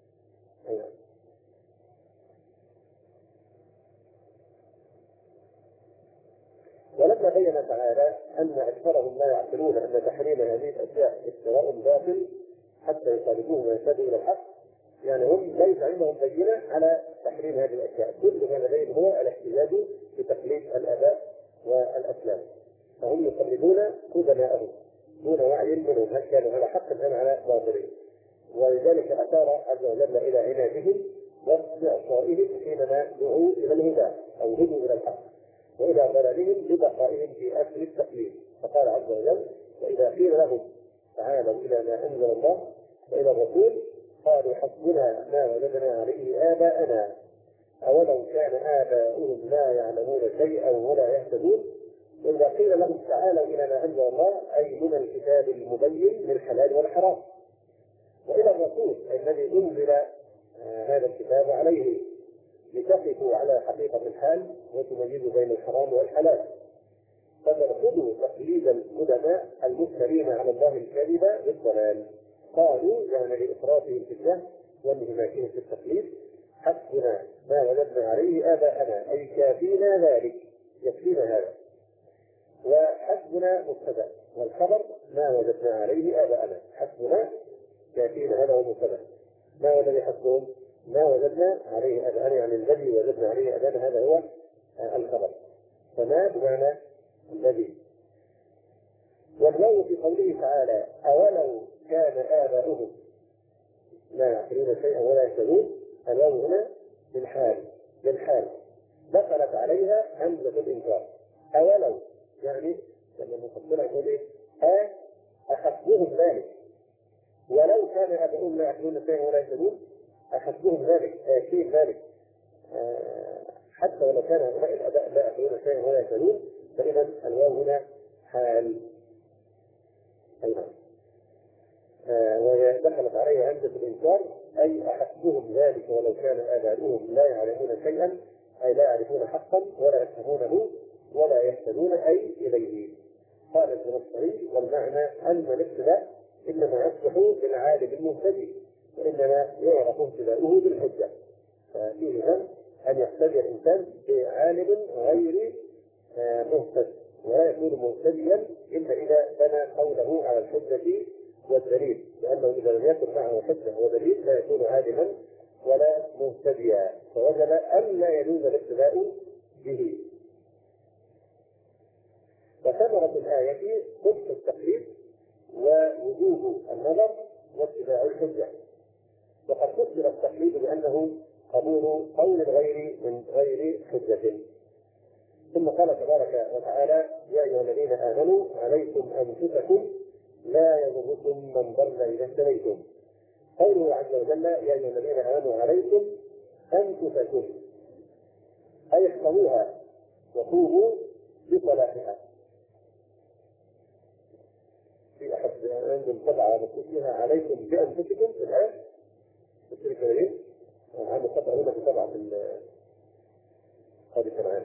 ولما بين تعالى ان اكثرهم لا يعقلون ان تحريم هذه الاشياء افتراء باطل حتى يخالفوه ويهتدوا الى الحق، يعني هم ليس عندهم بينه على تحريم هذه الاشياء، كل ما لديهم هو الاحتجاج بتقليد الاباء والاسلام، فهم يقلدون قدماءهم دون وعي منهم هل كانوا على حق ام على باطل. ولذلك اشار عز وجل الى عنادهم واستعصائهم حينما دعوا الى الهدى او هدوا الى الحق، والى ضلالهم ببقائهم في اكل التقليد. فقال عز وجل: واذا قيل لهم تعالوا الى ما انزل الله والى الرسول قالوا حسبنا ما وجدنا عليه اباءنا اولو كان اباؤهم لا يعلمون شيئا ولا يهتدون. واذا قيل لهم تعالوا الى ما انزل الله اي من الكتاب المبين للحلال والحرام، والى الرسول الذي انزل هذا الكتاب عليه لتقفوا على حقيقه الحال وتميزوا بين الحرام والحلال، فترفضوا تقليد القدماء المفترين على الله الكذب بالضلال. قالوا يعني لافراطهم في الله وانهماكهم في التقليد: حسبنا ما وجدنا عليه اباءنا اي كافينا ذلك، يكفينا هذا. وحسبنا مبتدا والخبر ما وجدنا عليه اباءنا، حسبنا كافينا هذا هو المبتدا، ما هو الذي حسبهم؟ ما وجدنا عليه اباءنا، يعني الذي وجدنا عليه اباءنا هذا هو الخبر، فما بمعنى الذي. والواو في قوله تعالى اولو كان اباؤهم لا يعقلون شيئا ولا يهتدون، الواو هنا للحال للحال دخلت عليها همزه الانكار. اولو يعني لما نفصلها يقول ايه؟ ها احسبهم ذلك، ولو كان اباؤهم لا يعقلون شيئا ولا يهتدون احسبهم ذلك اكيد ذلك، آه حتى ولو كان هؤلاء الاباء لا يعقلون شيئا ولا يهتدون فاذا الواو هنا حال. ايضا آه وهي دخلت عليها همزه الانكار اي احسبهم ذلك ولو كان اباؤهم لا يعلمون شيئا اي لا يعرفون حقا ولا يفهمونه ولا يهتدون اي اليه. قال الزمخشري: والمعنى ان الابتلاء انما يصلح للعالم المهتدي وانما يعرف ابتلاؤه بالحجه، ففيه ذنب ان يقتدي الانسان بعالم غير مهتد، ولا يكون مهتديا الا اذا بنى قوله على الحجه والدليل، لانه اذا لم يكن معه حجه ودليل لا يكون عالما ولا مهتديا، فوجب ان لا يجوز الابتلاء به. وثمرة الآية قبح التقليد ووجوب النظر واتباع الحجة. وقد فسر التقليد بأنه قبول قول الغير من غير حجة. ثم قال تبارك وتعالى: يا أيها الذين آمنوا عليكم أنفسكم لا يضركم من ضل إذا اهتديتم. قوله عز وجل: يا أيها الذين آمنوا عليكم أنفسكم أي احفظوها وقوموا بصلاحها. في أحد عندهم طبعة مكتوب فيها عليكم بأنفسكم في الآية الشركة إيه؟ عندنا طبعة هنا في طبعة في هذه كمان.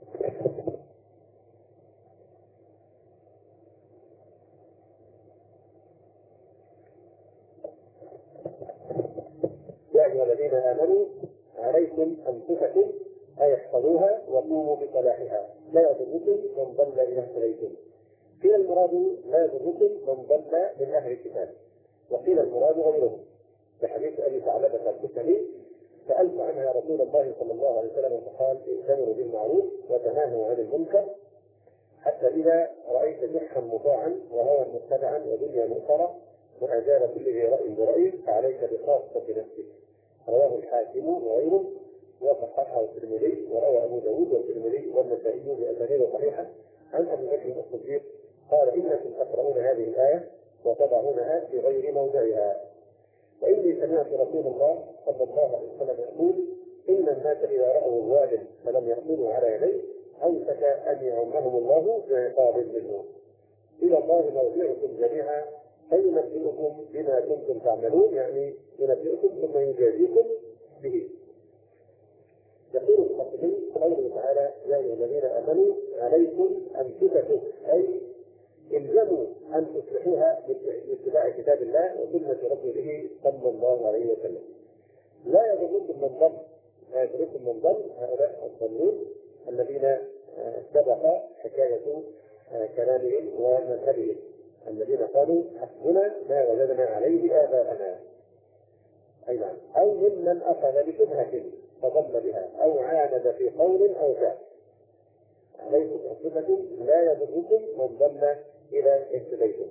يا أيها الذين آمنوا عليكم أنفسكم أي احفظوها وقوموا بصلاحها لا يضركم من ضل إذا اهتديتم. قيل المراد لا يضركم من ضل من أهل الكتاب، وقيل المراد غيرهم، بحديث أبي ثعلبة الخشني: سألت عنها يا رسول الله صلى الله عليه وسلم فقال: ائتمروا بالمعروف وتناهوا عن المنكر، حتى إذا رأيت جحا مطاعا وهوى متبعا ودنيا مؤثرة وإعجاب كل ذي رأي برأيه فعليك بخاصة نفسك. رواه الحاكم وغيره وصححه الترمذي وروى أبو داود والترمذي والنسائي بأسانيد صحيحة عن أبي بكر الصديق قال: إنكم تقرؤون هذه الآية وتضعونها في غير موضعها، وإني سمعت رسول الله صلى الله عليه وسلم يقول: إن الناس إذا رأوا الظالم فلم يأخذوا على يديه أوشك أن يعمهم الله بعقاب منه. إلى الله مرجعكم جميعا فينبئكم بما كنتم تعملون، يعني ينبئكم ثم يجازيكم به. يقول المفسرين قوله تعالى: يا أيها الذين آمنوا عليكم أنفسكم، أي الزموا أن تصلحوها باتباع كتاب الله وسنة رسوله صلى الله عليه وسلم. لا يضركم من ضل، لا يضركم من ضل، هؤلاء الضالون الذين سبق حكاية كلامهم ومذهبهم، الذين قالوا حسبنا ما وجدنا عليه آباءنا. أي نعم. أو ممن أخذ بشبهة فضل بها أو عاند في قول أو فعل. عليكم أنفسكم لا يضركم من ضل إذا اهتديتم،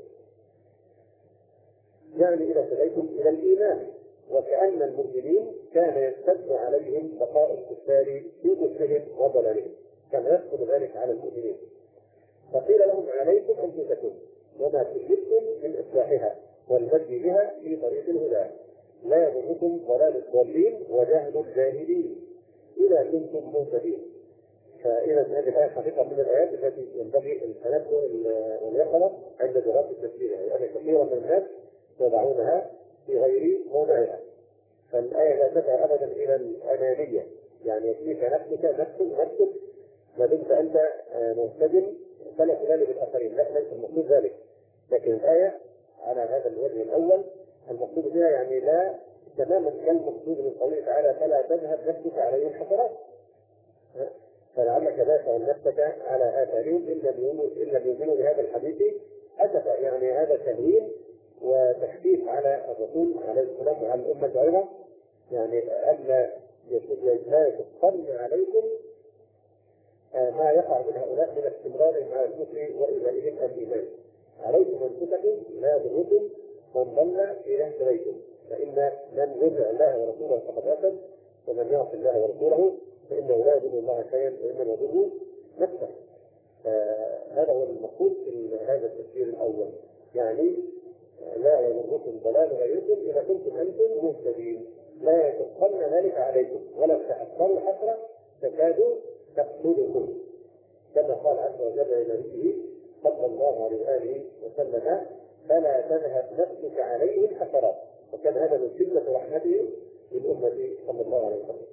يعني إذا اهتديتم إلى الإيمان. وكأن المؤمنين كان يشتد عليهم بقاء الكفار في كفرهم وضلالهم، كان يدخل ذلك على المؤمنين. فقيل لهم: عليكم أنفسكم وما كلفتم من إصلاحها والبدء بها في طريق الهدى، لا يضركم ضلال الضالين وجهل الجاهلين إذا كنتم مهتدين. فإذا هذه الآية حقيقة من الآيات التي ينبغي التنبه واليقظة عند دراسة تفسيرها، لأن كثيرا من الناس يضعونها في غير موضعها. فالآية لا تدعى أبدا إلى الأنانية، يعني يكفيك نفسك نفسك نفسك ما دمت أنت مهتد فلا تبالي بالآخرين، لا، ليس المقصود ذلك. لكن الآية على هذا الوجه الأول المقصود بها يعني لا تماما كالمقصود من قوله تعالى: فلا تذهب نفسك عليهم حسرات، فلعلك باخع نفسك على آثارهم إن لم يؤمنوا بهذا الحديث أسفا. يعني هذا تهوين وتخفيف على الرسول عليه السلام وعلى الأمة أيضا، يعني ألا لا يتطلع عليكم ما يقع من هؤلاء من استمرارهم على الكفر وإيذائهم الإيمان. عليكم أنفسكم لا يضركم من ضل إذا اهتديتم، فإن من يطع الله ورسوله فقد رشد، ومن يعص الله ورسوله فإنه لا يضر الله شيئا وإنما يضر نفسه. هذا هو المقصود في هذا التفسير الأول، يعني لا يضركم ضلال غيركم إذا كنتم أنتم مهتدين، لا يتقن ذلك عليكم ولا تأثروا حسرة تكادوا تقتلكم، كما قال عز وجل لنبيه صلى الله عليه وآله وسلم: فلا تذهب نفسك عليهم حسرات. وكان هذا من شدة رحمته للأمة صلى الله عليه وسلم.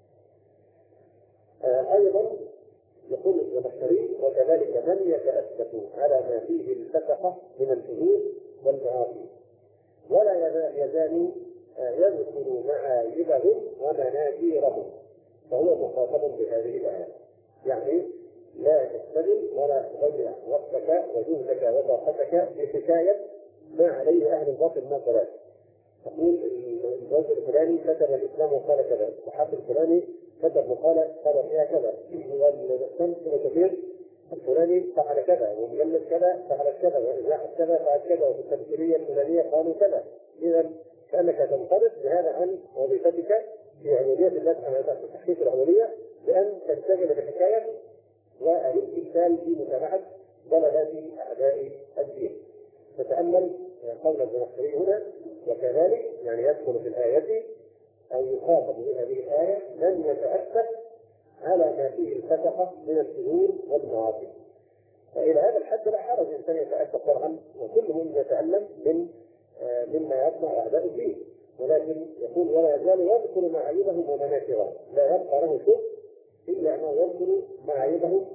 آه أيضا يقول المشتري: وكذلك من يتأسف على ما فيه الفسقة من الحدود والمعاصي ولا يزال يذكر معايبهم ومناكيرهم، فهو مخاطب بهذه الآية. يعني لا تستبل ولا تضيع وقتك وجهدك وطاقتك بحكاية ما عليه أهل الباطل من الضلال. تقول الرجل الفلاني كتب الإسلام وقال كذا، الصحابي الفلاني كتب مقالة قال فيها كذا، والمحسن كثير الفلاني فعل كذا، ومجلد كذا فعل كذا، وإذاعة كذا فعل كذا، وفي التمثيلية الفلانية قالوا كذا. إذا كأنك تنطلق بهذا عن وظيفتك في عملية الناس في تحقيق العملية، بأن تشتغل بحكاية والاستمثال في متابعة ضلالات أعداء الدين. فتأمل قول الزمخشري هنا: وكذلك، يعني يدخل في الآية أو يخاطب بهذه الآية من يتأسف على ما فيه الفسقة من الشذوذ والمعاصي. فإلى هذا الحد لا حرج إنسان يتأسف طبعا، وكل من يتألم من مما يصنع أعداء الدين، ولكن يقول: ولا يزال يذكر معايبهم ومناكرهم، لا يبقى له شيء إلا أنه يذكر معايبهم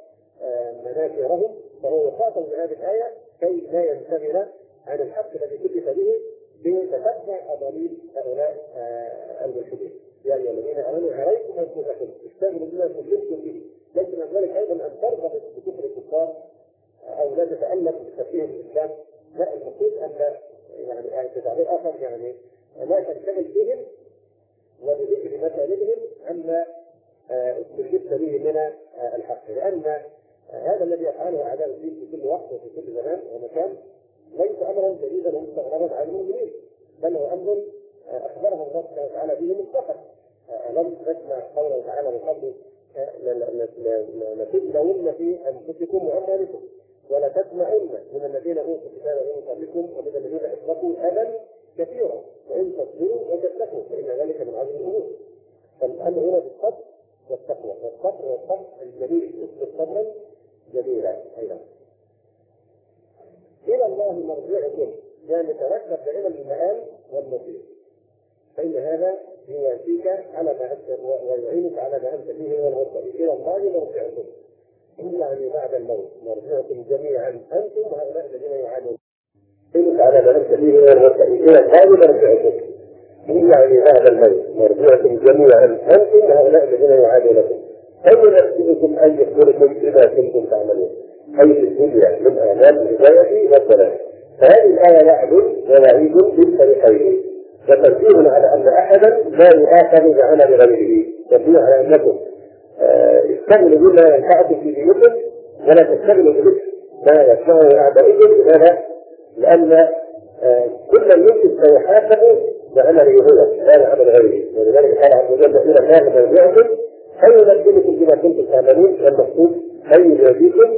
ومناكرهم. فهو يخاطب بهذه الآية كي لا ينشغل عن الحق الذي كلف به بتتبع أضاليل هؤلاء الملحدين. يا أيها الذين آمنوا عليكم أنفسكم اشتغلوا بما كلفتم به. ليس من ذلك أيضا أن ترغب بكفر الكفار أو لا تتألم بتفسير الإسلام، لا، المقصود أن يعني بتعبير آخر يعني لا تنشغل بهم وبذكر مكانهم عما استجبت به من الحق، لأن هذا الذي يفعله أعداء الدين في كل وقت وفي كل زمان ومكان ليس أمرا جديدا ومستغربا على المؤمنين، بل هو أمر أخبرهم الله سبحانه وتعالى به مسبقا. لم نسمع قوله تعالى من قبل: لتبلون في أنفسكم وأموالكم ولا تسمعن من الذين أوتوا الكتاب من قبلكم ومن الذين أشركوا أذى كثيرا وإن تصبروا وتتقوا فإن ذلك من عزم الأمور. فالأمر هنا بالصبر والتقوى، والصبر والصبر الجميل يصبر صبرا جميلا ايضا. الى الله مرجعكم، يعني تركب بعلم المآل والمصير، فإن هذا يوافيك على ما أنت ويعينك على ما أنت فيه والمرجع. إلى الله مرجعكم، يعني بعد الموت مرجعكم جميعا أنتم وهؤلاء الذين يعانون، يعينك على ما أنت فيه والمرجع. إلى الله مرجعكم، يعني بعد الموت مرجعكم جميعا أنتم وهؤلاء الذين يعانونكم، فينبئكم أن يخبركم بما كنتم تعملون، أي في الدنيا من آمال الهداية والضلال. فهذه الآية وعد ووعيد بالفريقين، وتنبيه على أن أحدا لا يؤاخذ بعمل غيره، تنبيه على أنكم استغلوا بما ينفعكم في دينكم ولا تستغلوا بذكر ما يسمعه أعدائكم. لماذا؟ لأن كل منكم سيحاسب بعمله هو لا بعمل غيره، ولذلك قال عز وجل إلى الله مرجعكم فينبئكم بما كنتم تعملون، والمقصود أن يجازيكم.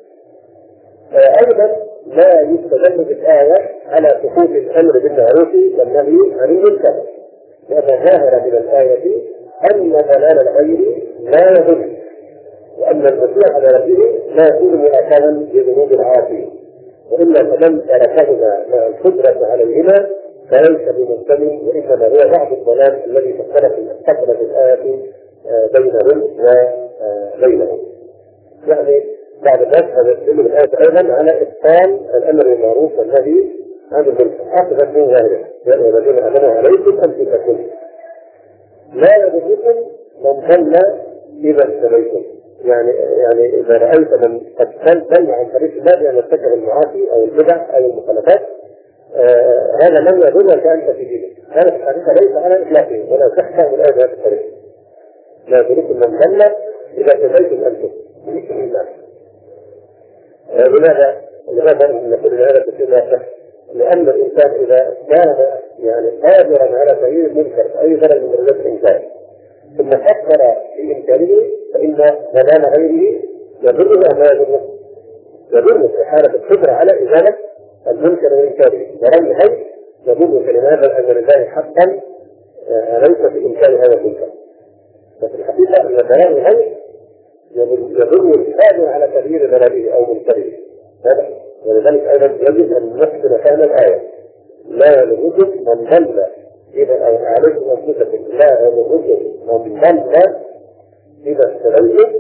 أيضا لا يستدل بالآية على سقوط الأمر بالمعروف والنهي عن المنكر، لأن الظاهر من الآية أن ضلال الغير لا يضر، وأن المسيح على ربه لا يكون مؤاخذا بذنوب العاصي، وإلا فمن تركهما مع القدرة عليهما فليس بمهتم، وإنما هو بعض الضلال الذي فصلت الآية بينهم وبينهم. يعني بعد ذلك يدل الآية أيضا على إبطال الأمر بالمعروف والنهي عن المنكر، أخذا من ظاهره يا أيها الذين آمنوا عليكم أنفسكم لا يضركم من ضل إذا اهتديتم. يعني يعني إذا رأيت من قد ضل عن طريق الله بأن يرتكب المعاصي أو البدع أو المخالفات، آه هذا لم يضرك أنت في دينك، هذا في الحقيقة ليس على إطلاقه ولا تحت من الآية بهذا الطريق. لا يضركم من ضل إذا اهتديتم أنتم بذكر الله. آه لماذا؟ لماذا نقول هذا في السنة؟ لأن الإنسان إذا كان يعني قادرا على تغيير المنكر في أي درجة من درجات الإنسان ثم فكر في إمكانه، فإن ضلال غيره يضره أم لا يضره؟ يضره في حالة القدرة على إزالة المنكر وإنكاره، ورمي حي يضره. لماذا؟ لأن لله حقا ليس في إمكان هذا المنكر. ففي الحقيقة أن ضلال حي يضره القادر على تغيير ضلاله أو منكره. هذا ولذلك أيضا يجب أن نحسن فهم الآية لا يضركم من ضل إذا عليكم أنفسكم لا يضركم من ضل إذا اهتديتم،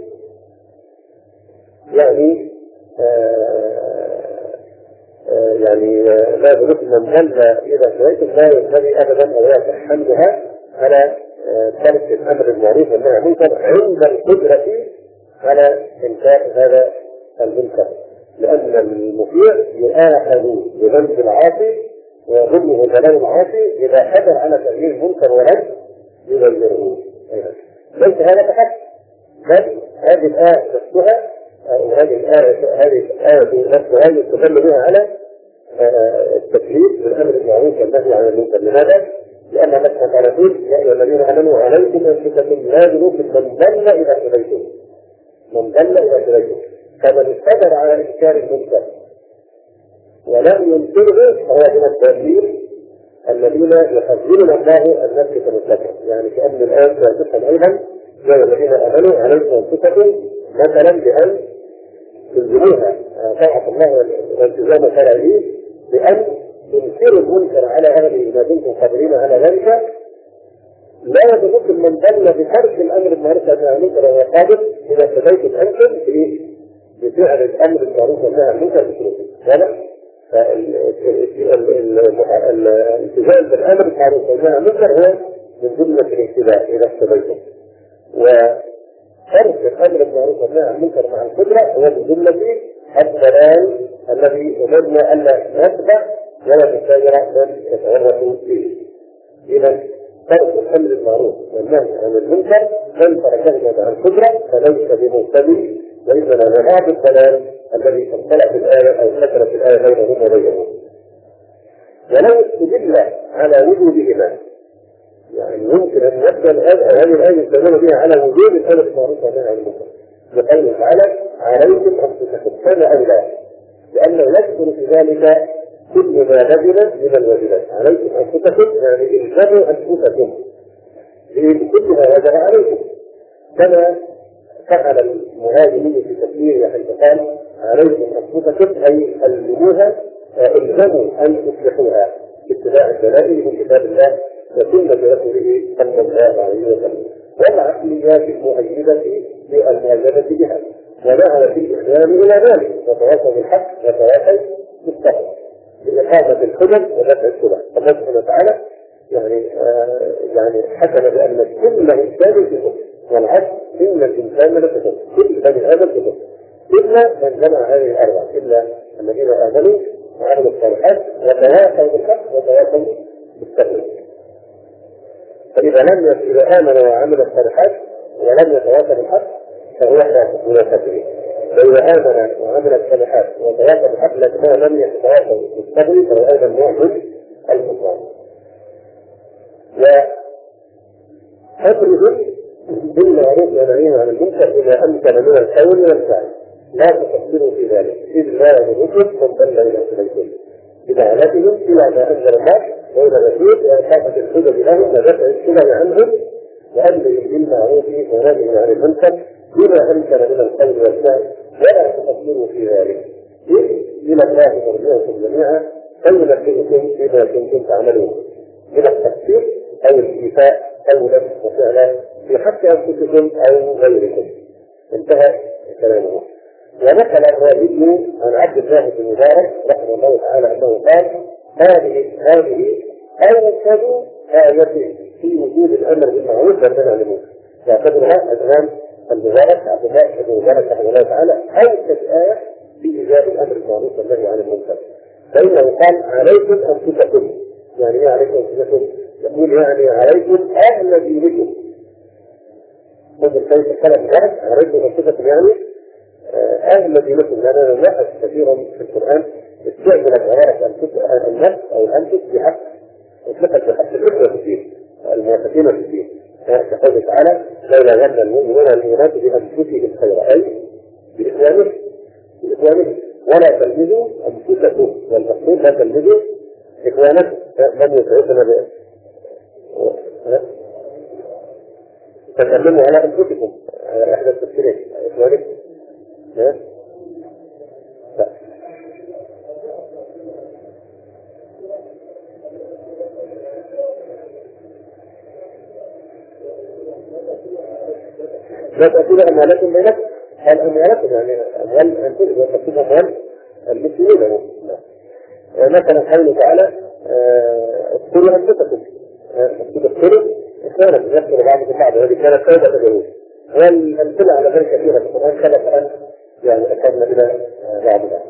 يعني آه آه يعني لا يضركم من ضل إذا اهتديتم لا يهتدي أبدا أو لا حملها على ترك آه الأمر المعروف والنهي عن المنكر عند القدرة على إنكار هذا المنكر، لأن المطيع يؤاخذ بذنب العاصي ويظنه ضلال العاصي إذا قدر على تغيير المنكر ولم يغيره. ليس هذا فقط، بل هذه الآية نفسها أو هذه الآية هذه الآية نفسها يستدل بها على التكليف بالأمر بالمعروف والنهي عن المنكر. لماذا؟ لأن الله تعالى يقول يا أيها الذين آمنوا عليكم أنفسكم لا يضركم من ضل إذا اهتديتم، من ضل إذا اهتديتم. فمن قدر على إنكار المنكر ولم ينكره فهو من الضالين الذين يحذرون الله أن نسلك مطلقا. يعني كأن الآن تفهم أيضا يا الذين آمنوا عليكم أنفسكم مثلا بأن تلزموها طاعة الله والالتزام شرعه بأن تنكروا المنكر على أهله ما دمتم قادرين على ذلك. لا يضركم من ضل بترك الأمر بالمعروف والنهي عن المنكر وهو قادر إذا اهتديتم أنتم بفعل الأمر بالمعروف والنهي عن المنكر بشروطه. هذا الالتزام بالأمر بالمعروف والنهي عن المنكر هو من جملة الاهتداء إذا اهتديتم، وترك الأمر بالمعروف والنهي عن المنكر مع القدرة هو من جملة الضلال الذي أمرنا ألا نتبع ولا نساير من يتورط فيه. إذا ترك الأمر بالمعروف والنهي عن المنكر من تركه مع القدرة فليس بمهتدي، وإنما هو بعض الضلال الذي اختلف الآية أو ذكرت الآية بينهم وبينهم. ولو استدل على وجودهما، يعني يمكن أن يبدأ هذه الآية يستدل بها على وجود الأمر بالمعروف والنهي عن المنكر بقوله تعالى عليكم أنفسكم كان أو لا، لأنه يذكر في ذلك كل ما لزم من الواجبات. عليكم أنفسكم يعني الزموا أنفسكم بكل ما وجب عليكم، كما فعل المهاجمين في تفسير حيث قال عليكم انفسكم اي علموها الزموا ان تصلحوها باتباع الدلائل من كتاب الله وسنه رسوله صلى الله عليه وسلم والعقليات المؤيده للمواجهه بها ودعا في الاسلام الى ذلك وتواصوا بالحق وتواصوا بالصبر باقامه الحجج ودفع الشبه. الله سبحانه وتعالى يعني آه يعني حكم بان كل انسان في كفر والعكس ان الانسان لكفر كل بني ادم كفر الا من جمع هذه الاربعه الا الذين امنوا وعملوا الصالحات وتواصوا بالحق وتواصوا بالصبر. فاذا لم اذا امن وعمل الصالحات ولم يتواصى بالحق فهو من الكافرين. فاذا امن وعمل الصالحات وتواصى بالحق لكنه لم يتواصى بالصبر فهو ايضا نوع من الكفران. وأمرهم بالمعروف ونهيهم عن المنكر إذا أمكن من القول والفعل لا تفكروا في ذلك إذ لا يضركم من ضل إلى سبيلكم بدعوتهم إلى ما أنزل الله وإلى الرسول وإقامة الحجج لهم ودفع الشبه عنهم وأمرهم بالمعروف ونهيهم عن المنكر بما أمكن من القول والفعل ولا تفكروا في ذلك إذ إلى الله مرجعكم جميعا فينبئكم بما كنتم تعملون من التفسير أو الإيفاء قولا وفعلا في حق أنفسكم أو غيركم. انتهى كلامه. ونقل الرازي عن عبد الله بن مبارك رحمه الله تعالى أنه قال هذه هذه أوكد آية في وجود الأمر بالمعروف والنهي عن المنكر. يعتبرها الإمام المبارك عبد الله بن مبارك رحمه الله تعالى أوكد آية في إيجاد الأمر بالمعروف والنهي عن المنكر. فإنه قال عليكم أنفسكم يعني ايه عليكم انفسكم؟ يقول يعني عليكم اهل دينكم. مثل كيف الكلام غلط عليكم انفسكم يعني اهل دينكم لاننا نلاحظ كثيرا في القران استعمل العباره النفس او الانفس في حق وفقط في حق الاسره في الدين الموافقين في الدين كقوله تعالى لولا ظن المؤمنون المؤمنات بانفسهم خيرا اي باسلامهم باسلامهم ولا تلمزوا انفسكم والمقصود لا تلمزوا إخوانك من يسعدنا بأس تكلموا على أنفسكم على إحدى التفسيرين إخوانك لا لا تأكل أموالكم بينكم قال أموالكم يعني أموال أنفسكم وتكتب أموال المسلمين مثلا قوله تعالى اذكروا انفسكم اذكروا اخوانكم يذكر بعضكم بعض هذه كانت توبه اليهود والامثله على ذلك كثيره في القران خلف ان يعني ذكرنا الى بعضها.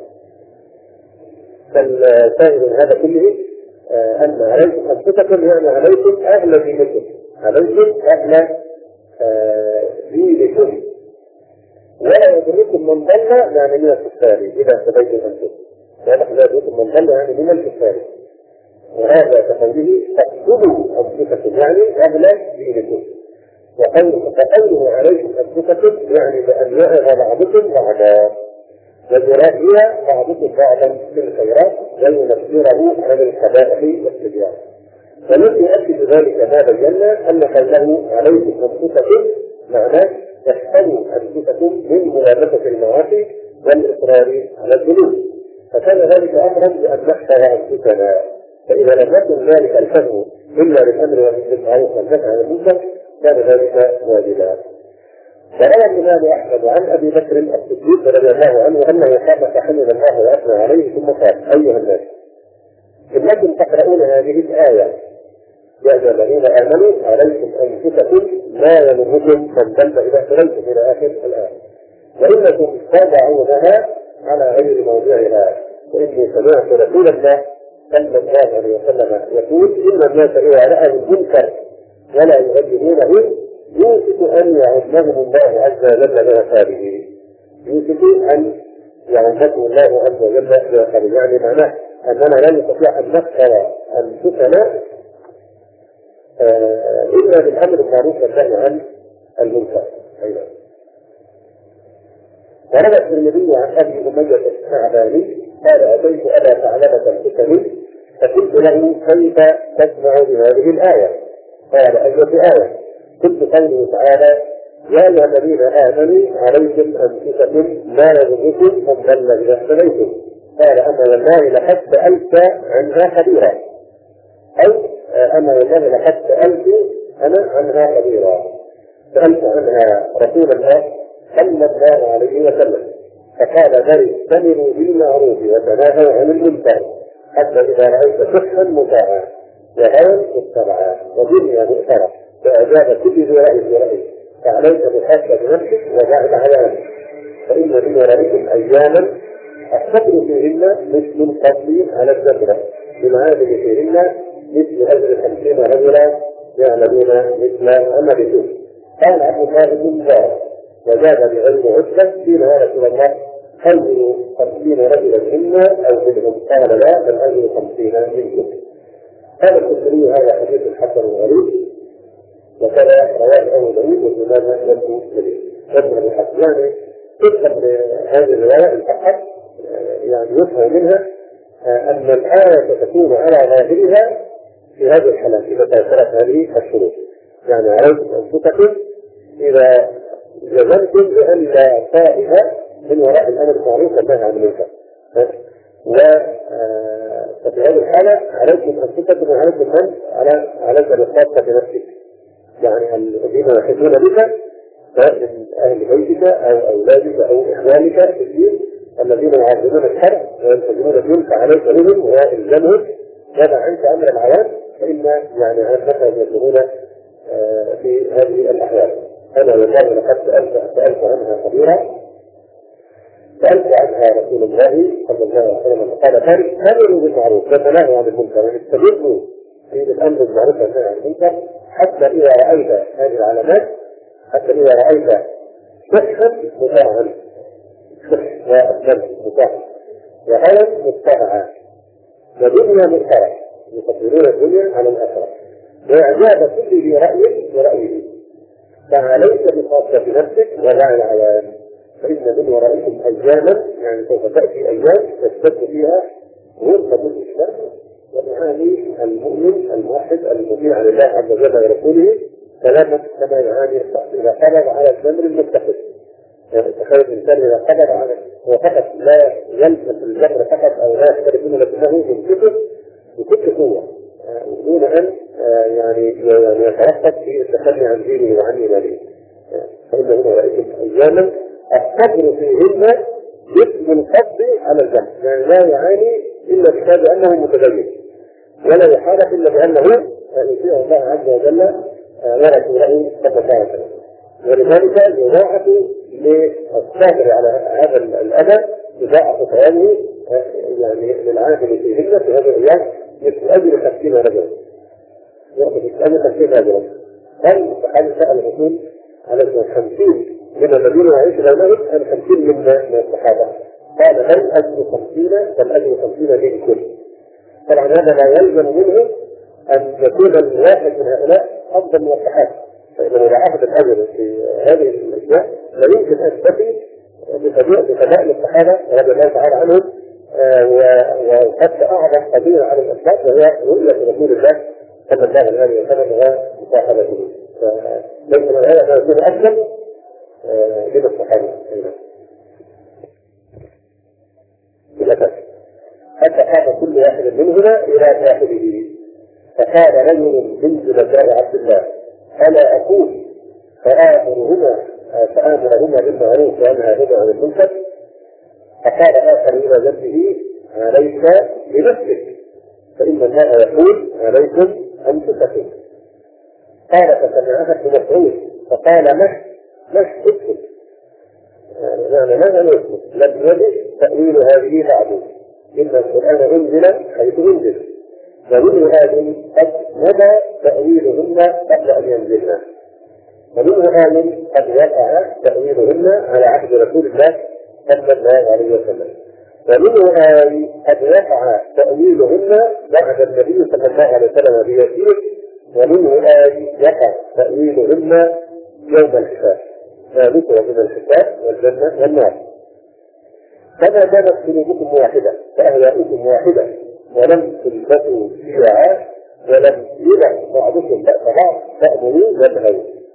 فالفائده من هذا كله ان عليكم انفسكم يعني عليكم اهل دينكم عليكم اهل دينكم ولا يضركم من ضل يعني من الكفار اذا تبيتم انفسكم واضح لا يضركم من ضل يعني من الكفار وهذا كقوله فاقتلوا انفسكم يعني اهل دينكم وقوله عليكم انفسكم يعني بان يعظ بعضكم بعضا ويراجع بعضكم بعضا في الخيرات وينفره عن القبائح والسيئات. فمن يؤكد ذلك ما بينا ان قوله عليكم انفسكم معناه احفظوا انفسكم من ملابسه المعاصي والاصرار على الذنوب فكان ذلك امرا بان نحفظ انفسنا فاذا لم يكن ذلك الفهم الا للامر بالمعروف والنهي عن المنكر كان ذلك واجبا. وروى الامام احمد عن ابي بكر الصديق رضي الله عنه انه قام فحمد الله واثنى عليه ثم قال ايها الناس انكم تقرؤون هذه الايه يا ايها الذين امنوا عليكم انفسكم لا يضركم من ضل اذا اهتديتم الى اخر الايه وانكم تضعونها على غير موضعها واني سمعت رسول الله صلى الله عليه وسلم يقول ان الناس اذا راوا المنكر ولا يغيرونه يوشك ان يعمهم الله عز وجل بعقابه يوشك ان يعمهم الله عز وجل بعقابه يعني معناه اننا لا نستطيع ان نختار انفسنا آه الا بالامر بالمعروف والنهي عن المنكر. ايضا وروى الترمذي عن ابي اميه الثعباني قال اتيت ابا ثعلبه الحكمي فقلت له كيف تسمع بهذه الايه؟ قال اية ايه؟ قلت قوله تعالى يا أيها الذين آمنوا عليكم أنفسكم لا يضركم من ضل إذا اهتديتم قال أنا والله لقد سألت عنها خبيرا أو أنا والله لقد سألت أنا عنها خبيرا سألت عنها رسول الله صلى الله عليه وسلم فقال بل استمروا بالمعروف وتناهوا عن المنكر حتى إذا رأيت شحا مطاعا وهوى متبعا ودنيا مؤثرة فأجاب كل ذي رأي برأيه فعليك بحاسة نفسك وبعد عيانك فإن من ورائكم أياما الصبر فيهن مثل القتل على الزبرة بالعادل فيهن مثل أجر خمسين رجلا يعملون مثل عملكم قال أبو خالد بن زار وزاد بعلم عدة قيل يا رسول الله خير خمسين رجلا منا أو منهم قال لا بل أجر خمسين منكم هذا التفسير هذا حديث حسن غريب وكذا رواه أبو داود والإمام أحمد مسلم ابن الحسن يعني تفهم هذه الرواية فقط يعني يفهم منها أن الآية تكون على ظاهرها في هذه الحالات إذا تأثرت هذه الشروط يعني عليكم أنفسكم إذا جزمتم بأن لا فائدة من وراء الأمر المعروف والنهي عن المنكر وفي هذه الحالة عليكم أنفسكم وعليكم من على عليك الخاصة بنفسك يعني الذين يحبون بك من أهل بيتك أو أولادك أو إخوانك في الدين الذين يعظمون الشرع ويلتزمون الدين فعليك بهم وإلزامهم وضع عنك أمر العوام فإن يعني عامة يلزمون في هذه الأحوال. أنا والله لقد سألت سألت عنها خبيرا سألت عنها رسول الله صلى الله عليه وسلم قال فامروا بالمعروف وتناهوا عن المنكر يعني استمروا في الأمر بالمعروف والنهي عن المنكر حتى إذا رأيت هذه العلامات حتى إذا رأيت شخصا مطاعا وأسلم مطاعا وهوى متبعا ودنيا مؤثرة يفضلون الدنيا على الآخرة وإعجاب كل ذي رأي برأيه فعليك بخاصة نفسك ودع العيان فإن من ورائكم أياما يعني سوف تأتي أيام تشتد فيها غرفة الإسلام ومعاني المؤمن الموحد المطيع لله عز وجل ورسوله سلامة كما يعاني إذا قبض على الجمر المتحد يعني تخيل الإنسان إذا قبض على هو فقط لا يلمس الجمر فقط أو لا يختلف منه لكنه يمسكه بكل قوة دون أن يعني يترقب في التخلي عن دينه وعن إيمانه فإن هنا رأيكم أياما الصبر فيهن جسم القبض على الجمر يعني لا يعاني إلا بسبب أنه متدين ولا يحارب إلا بأنه يطيع الله عز وجل ورسوله صلى الله عليه وسلم ولذلك يضاعف للصابر على هذا الأذى يضاعف ثوانه يعني للعامل فيهن في هذا الأيام مثل أجل خمسين رجلا يأخذ أجل خمسين رجلا هل هل سأل الرسول على الخمسين من الذين يعيشون الموت أم خمسين من الصحابة قال بل أجل خمسين بل أجل خمسين منكم طبعا هذا لا يلزم منه أن يكون الواحد من هؤلاء أفضل من الصحابة فإنه إذا أخذ الأجر في هذه الأشياء لا يمكن أن تفي بفضائل الصحابة رضي الله تعالى عنهم وقد أعظم قضية على الإطلاق وهي رؤية رسول الله صلى الله عليه وسلم ومصاحبته فليس من هذا ما يكون أسلم من الصحابة حتى قام كل واحد منهما إلى صاحبه فقال رجل من زلزال عبد الله ألا أقول فآمرهما فآمرهما بالمعروف وأنهاهما عن المنكر فقال آخر إلى جنبه عليك بنفسك فإن الله يقول عليكم أنفسكم قال فسمعها ابن مسعود فقال مح مح اسكت يعني ماذا نسكت لم يجد تأويل هذه بعده إن القرآن أنزل حيث أنزل ومنه آية قد مضى تأويلهن قبل أن ينزلن ومنه آية قد وقع تأويلهن على عهد رسول الله صلى الله عليه وسلم ومنه آية قد وقع تأويلهن بعد النبي صلى الله عليه وسلم بيسير ومنه آية وقع تأويلهن يوم الحساب ما ذكر من الحساب والجنة والنار فما كانت قلوبكم واحدة فأهواؤكم واحدة ولم تلبسوا شيعا ولم يلع بعضكم بأس بعض تأمروا وانهوا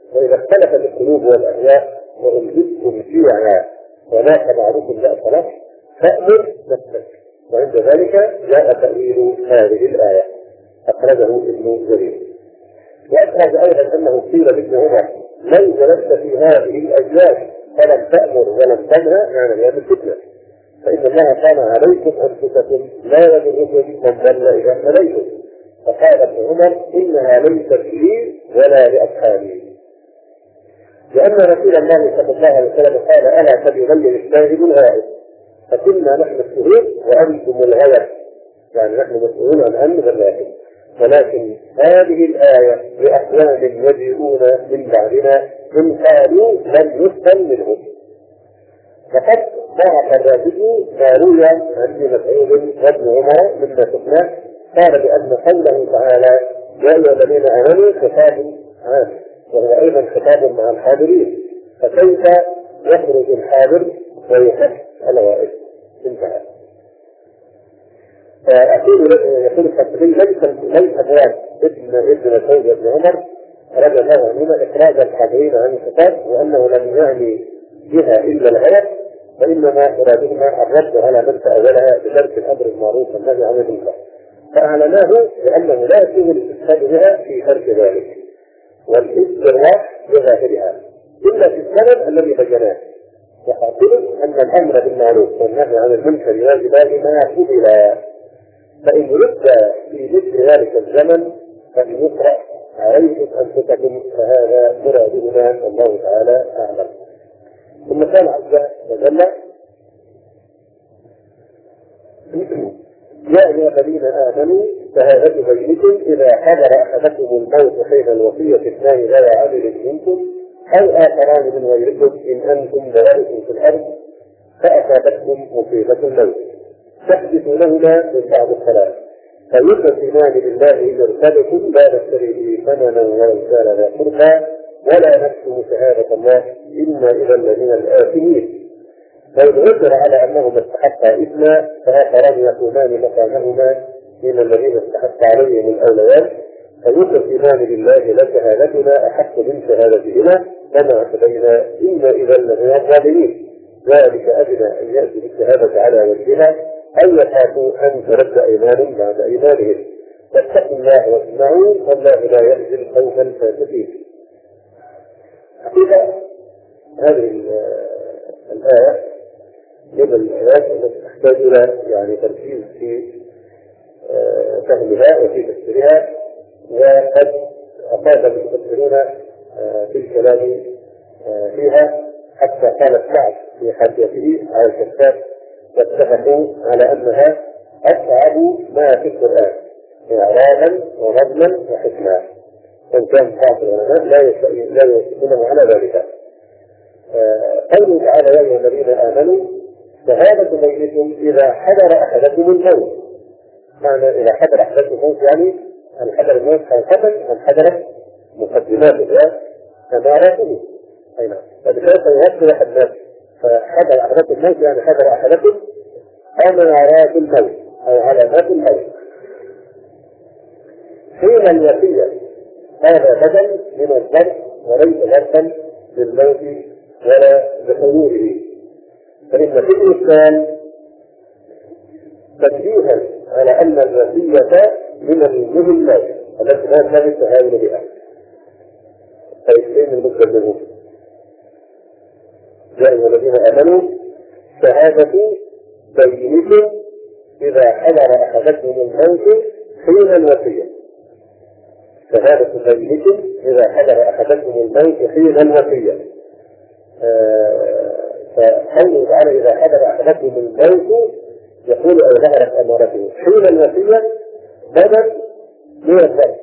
وإذا اختلفت القلوب والأهواء وألبستم فيها ولاك بعضكم لا صلاح فأمر نفسك. وعند ذلك جاء تأويل هذه الآية أخرجه ابن جرير. وأخرج أيضا أنه قيل لابن عمر لو جلست في هذه الأجيال فلم تأمر ولم تنهى يعني هذه الفتنة، فإن الله كان عليكم أنفسكم لا يضركم من ضل إذا اهتديتم. فقال ابن عمر إنها ليست لي ولا لأصحابي، لأن رسول الله صلى الله عليه وسلم قال ألا فليغير الشاهد الغائب، فكنا نحن الشهود وأنتم الغير، يعني نحن مسؤولون عن أمن الغائب. ولكن هذه الآية لأقوام يجيئون من بعدنا إن قالوا لم يفهم منهم. فقد ضاعف الرازي ما روي عن ابن مسعود وابن عمر مما شفناه، قال بأن قوله تعالى يا أيها الذين آمنوا خطاب عام، وهو أيضا خطاب مع الحاضرين، فكيف يخرج الحاضر ويخف الغائب؟ انتهى. فأقول يقول الخطيبي ليس ليس مراد ابن ابن مسعود وابن عمر رضي الله عنهما إخراج الحاضرين عن الخطاب، وأنه لم يعني بها إلا الغلط، وإنما مرادهما الرد على من تأولها بترك الأمر المعروف والنهي عن المنكر، فأعلناه لأنه لا يجوز الاستشهاد بها في ترك ذلك والاستراح بظاهرها إلا في السبب الذي بيناه. وحاصل أن الأمر بالمعروف والنهي عن المنكر واجبان ما قبل، فإن رد في مثل ذلك الزمن فإن يقرأ عليكم أنفسكم فهذا مرادهما والله تعالى أعلم. ثم قال عز وجل يا أيها الذين آمنوا شهادة بينكم إذا حضر أحدكم الموت حين الوصية اثنان ذوي عدل منكم أو آخران من غيركم إن أنتم ضربتم في الأرض فأصابتكم مصيبة الموت تحدثونهما من بعض الصلاة فيقسمان بالله إن ارتبتم لا نشتري به ثمنا ولو كان ذا قربى ولا نكتم شهادة الله إنا إذا لمن الآثمين. فإن عثر على أنهما استحقا إثما فآخران يكونان مكانهما من الذين استحق عليهم الأوليان فيقسمان بالله لشهادتنا أحق من شهادتهما كما اعتدينا إنا إذا لمن الظالمين. ذلك أدنى أن يأتي بالشهادة على وجهها أو يخافوا أن ترد أيمان بعد أيمانهم واتقوا الله واسمعوا والله لا يهدي القوم الفاسقين. حقيقة هذه الآية من الآيات التي تحتاج إلى يعني تركيز في فهمها وفي تفسيرها، وقد أفاد المفسرون في الكلام فيها حتى قال الشعب في حاشيته على الكتاب واتفقوا على أنها أصعب ما في القرآن إعراضا ورضما وحكمة، وإن كان بعض العلماء لا يوافقونه على ذلك. قوله تعالى يا أيها الذين آمنوا شهادة بينكم إذا حضر أحدكم الموت، معنى إذا حضر أحدكم الموت يعني أن حضر الموت خاصة أن حضرت مقدمات الناس أماراته أي نعم، فبكذا سيهدد أحد الناس فحضر أحدكم الموت يعني حضر أحدكم أمارات الموت أو علامات الموت. حين الوصية هذا بدل من الظرف وليس ظرفا للموت ولا لحضوره، فإن في الإسلام تنبيها على أن الوصية من المهمات التي لا ينبغي التهاون بها. فإسلام المسلم منه يا أيها الذين آمنوا شهادة بينكم إذا حضر أحدكم الموت حين الوصية، شهادة بينكم إذا حضر أحدكم الموت حين الوصية. فقوله تعالى إذا حضر أحدكم الموت يقول أو ظهرت أمارته حين الوصية بدل من الظرف.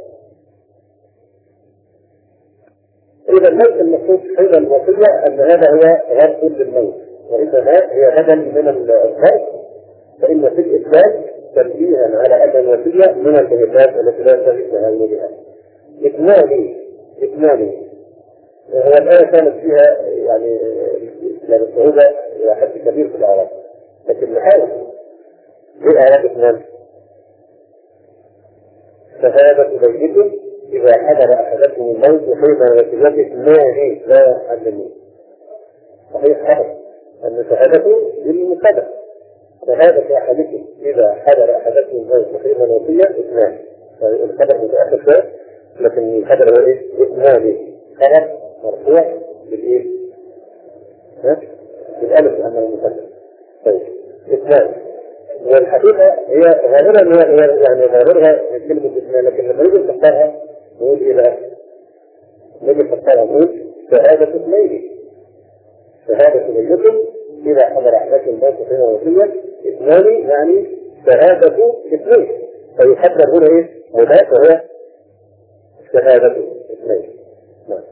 إذا ليس المقصود حين الوصية أن هذا هو غرض للموت، وإنما هي بدل من الظرف، فإن في الإسلام تنبيها على أن الوصية من المهمات التي لا ينبغي التهاون بها. إثنان إثنان هو الآية كانت فيها يعني يعني الصعوبة إلى حد كبير في الأعراف، لكن نحاول في آيات إثنان شهادة بينكم إذا حضر أحدكم الموت حين يتجدد ماء لا يعلمون. صحيح حضر أن شهادته بالمصدق. شهادة أحدكم إذا حضر أحدكم الموت حين الوصية اثنان. الخبر متأخر شوية لكن الخبر هو إيه؟ اثنان. خبر مرفوع بالإيه؟ ها؟ بالألف لأنه المصدق. طيب اثنان. والحقيقة هي غالبا هي يعني غالبا كلمة اثنان، لكن لما نيجي نختارها نقول إيه بقى؟ نيجي نختارها نقول شهادة اثنين. شهادة بينكم إذا حضر أحدكم الموت حين الوصية اثنان، يعني شهادة اثنين. فيحضر هنا إيه؟ هناك وهي شهادة اثنين. نعم.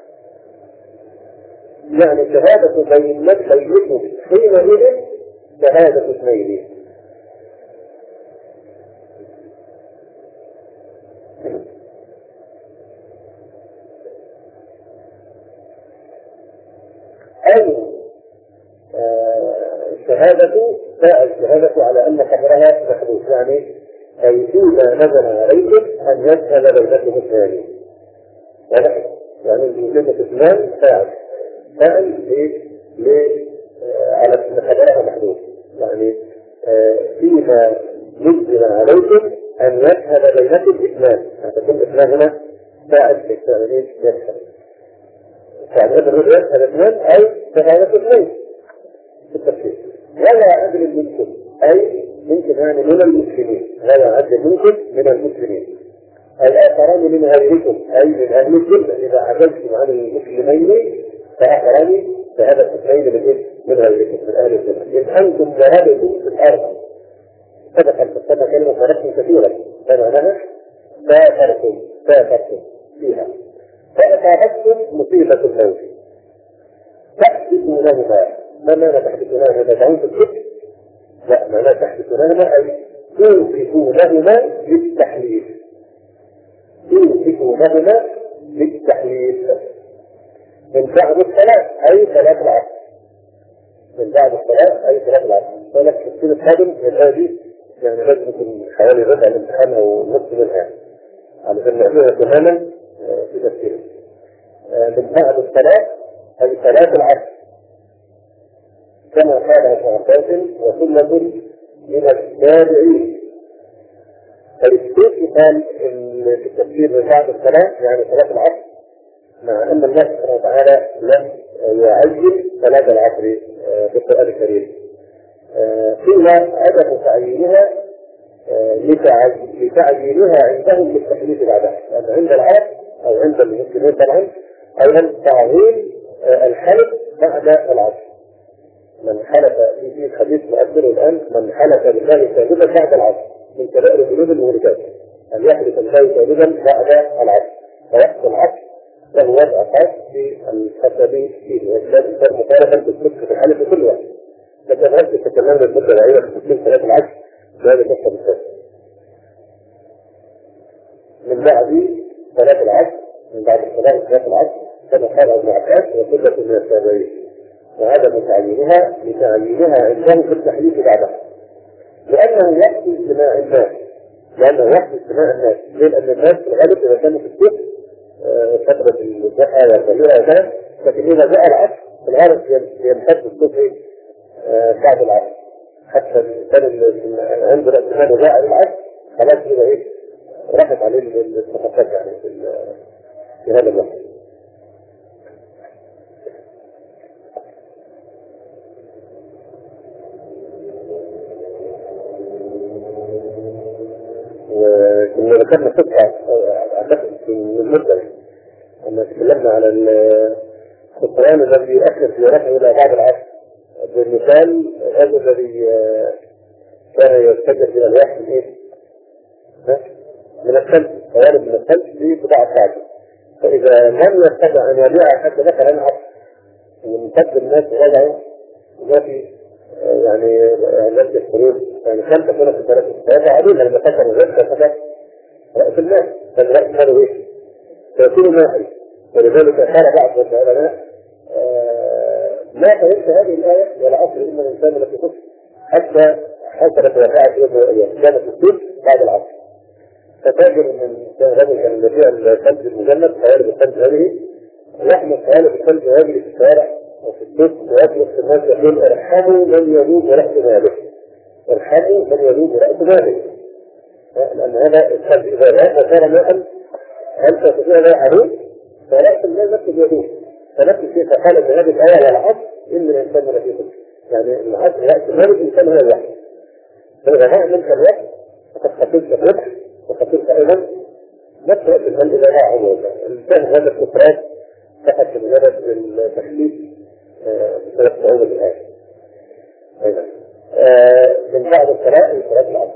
يعني شهادة بينكم حينئذ شهادة اثنين. أي الشهادة الشهادة على أن خبرها محدود، يعني أي فيما نزل عليكم أن يشهد بينكم الثاني. يعني الجملة اثنان فاعل فاعل ليه على أن خبرها محدود، يعني فيما نزل عليكم أن يشهد بينكم اثنان. هتكون اثنان هنا فاعل فاعل ايه يشهد. فعند الرجل يشهد اثنان أي شهادة اثنين في التفسير. ولا أدري منكم أي ممكن يعني من المسلمين، ولا أدري منكم من المسلمين الآخران من أهلكم أي من أهل الجنة إذا عدلتم عن المسلمين فآخران شهادة اثنين من إيه؟ من أهلكم من أهل الجنة. إذ أنتم ذهبتم في الأرض سبقا فسمى كلمة فرقم كثيرا فمعناها سافرتم سافرتم فيها فأصابتكم مصيبة الموت تحدثونهما. ما معنى تحدثونهما؟ تدعون في الكتب؟ لا، معنى تحدثونهما أي توقفونهما للتحليل. توقفونهما للتحليل من بعد الصلاة أي صلاة العصر. من بعد الصلاة أي صلاة العصر. ولك تفسير الخادم هذه يعني لازم يكون حوالي ربع الامتحان أو نصف منها علشان نعملها تماما في تفسيره. من بعد الصلاة أي صلاة العصر كما قال ابن عباس وسنة من التابعين. فالشيخ قال في التفسير من بعد الصلاة يعني صلاة العصر، مع أن الله سبحانه وتعالى لم يعين صلاة العصر في القرآن الكريم. قيل عدم تعيينها لتعيينها عندهم للتحديث بعدها، لأن عند العرب أو عند المسلمين طبعا أيضا تعيين الحلف بعد العصر. من حلف في الحديث مؤثر الآن من حلف بالله كاذبا بعد العصر من كبائر الذنوب المهلكات أن يحلف بالله كاذبا بعد العصر. فوقت العصر له وضع خاص في الحسب فيه، ولكن صار مخالفا بالصدق في الحلف في كل وقت. لكن هذه تتكلم بالمدة العينة في تسليم صلاة العصر بهذا المحكم الثاني. من بعد صلاة العصر من بعد صلاة صلاة العصر كما قال ابن عباس وسنة من التابعين، وهذا متعينها لتعيينها عندهم في التحديث بعدها، لأنه وقت اجتماع الناس. لأنه وقت اجتماع الناس، لأن الناس في الغالب إذا كانوا في الصبح فترة الضحى والظهيرة وكذا، لكن إذا جاء العصر في الغالب يمتد الصبح بعد العصر، حتى الإنسان عنده الاجتماع جاء العصر خلاص كده إيه راحت عليه المخطط يعني في هذا الوقت. وكنا ذكرنا قصة أعتقد من المدة أن تكلمنا على القرآن الذي يؤثر في رفعه إلى بعد العصر، بالمثال هذا الذي كان يستجد إلى الوحي من إيه؟ من الثلج، قوالب من الثلج في بضاعة ساعة، فإذا لم يستطع أن يبيعها حتى دخل العصر ومنتج الناس وضعه وما في يعني نفس الخروج، يعني كانت تكون في الثلاثة الثلاثة عديدة لما فكر الرزق فكر رأس الناس فالرأس هذا إيه؟ فيكون ماحي. ولذلك قال بعض العلماء ما فهمت هذه الآية ولا أصل إلا الإنسان التي كفر حتى حصلت وقعت يوم الأيام كانت الصيف بعد العصر. فتاجر من رجل كان يبيع الثلج المجمد، قوالب الثلج هذه، يحمل قوالب الثلج ويجري في الشوارع وفي السوق ويطلب في الناس يقول ارحموا من يذوب رأس ماله، ارحموا من يذوب رأس ماله، لأن هذا الثلج إذا لا صار ماء هل تستطيع لا عروض فرأس المال نفسه يذوب. فنفس الشيء فقال في هذه الآية والعصر إن الإنسان لفي خسر، يعني العصر رأس مال الإنسان هو الوحي، فإذا ضاع منك الوقت فقد خسرت الربح وخسرت أيضا نفس رأس المال إذا ضاع عموما. الإنسان هذا الخسران فقط بمجرد التخليص بسبب صعوبة الآية. أيضا من بعد الصلاة لصلاة العصر.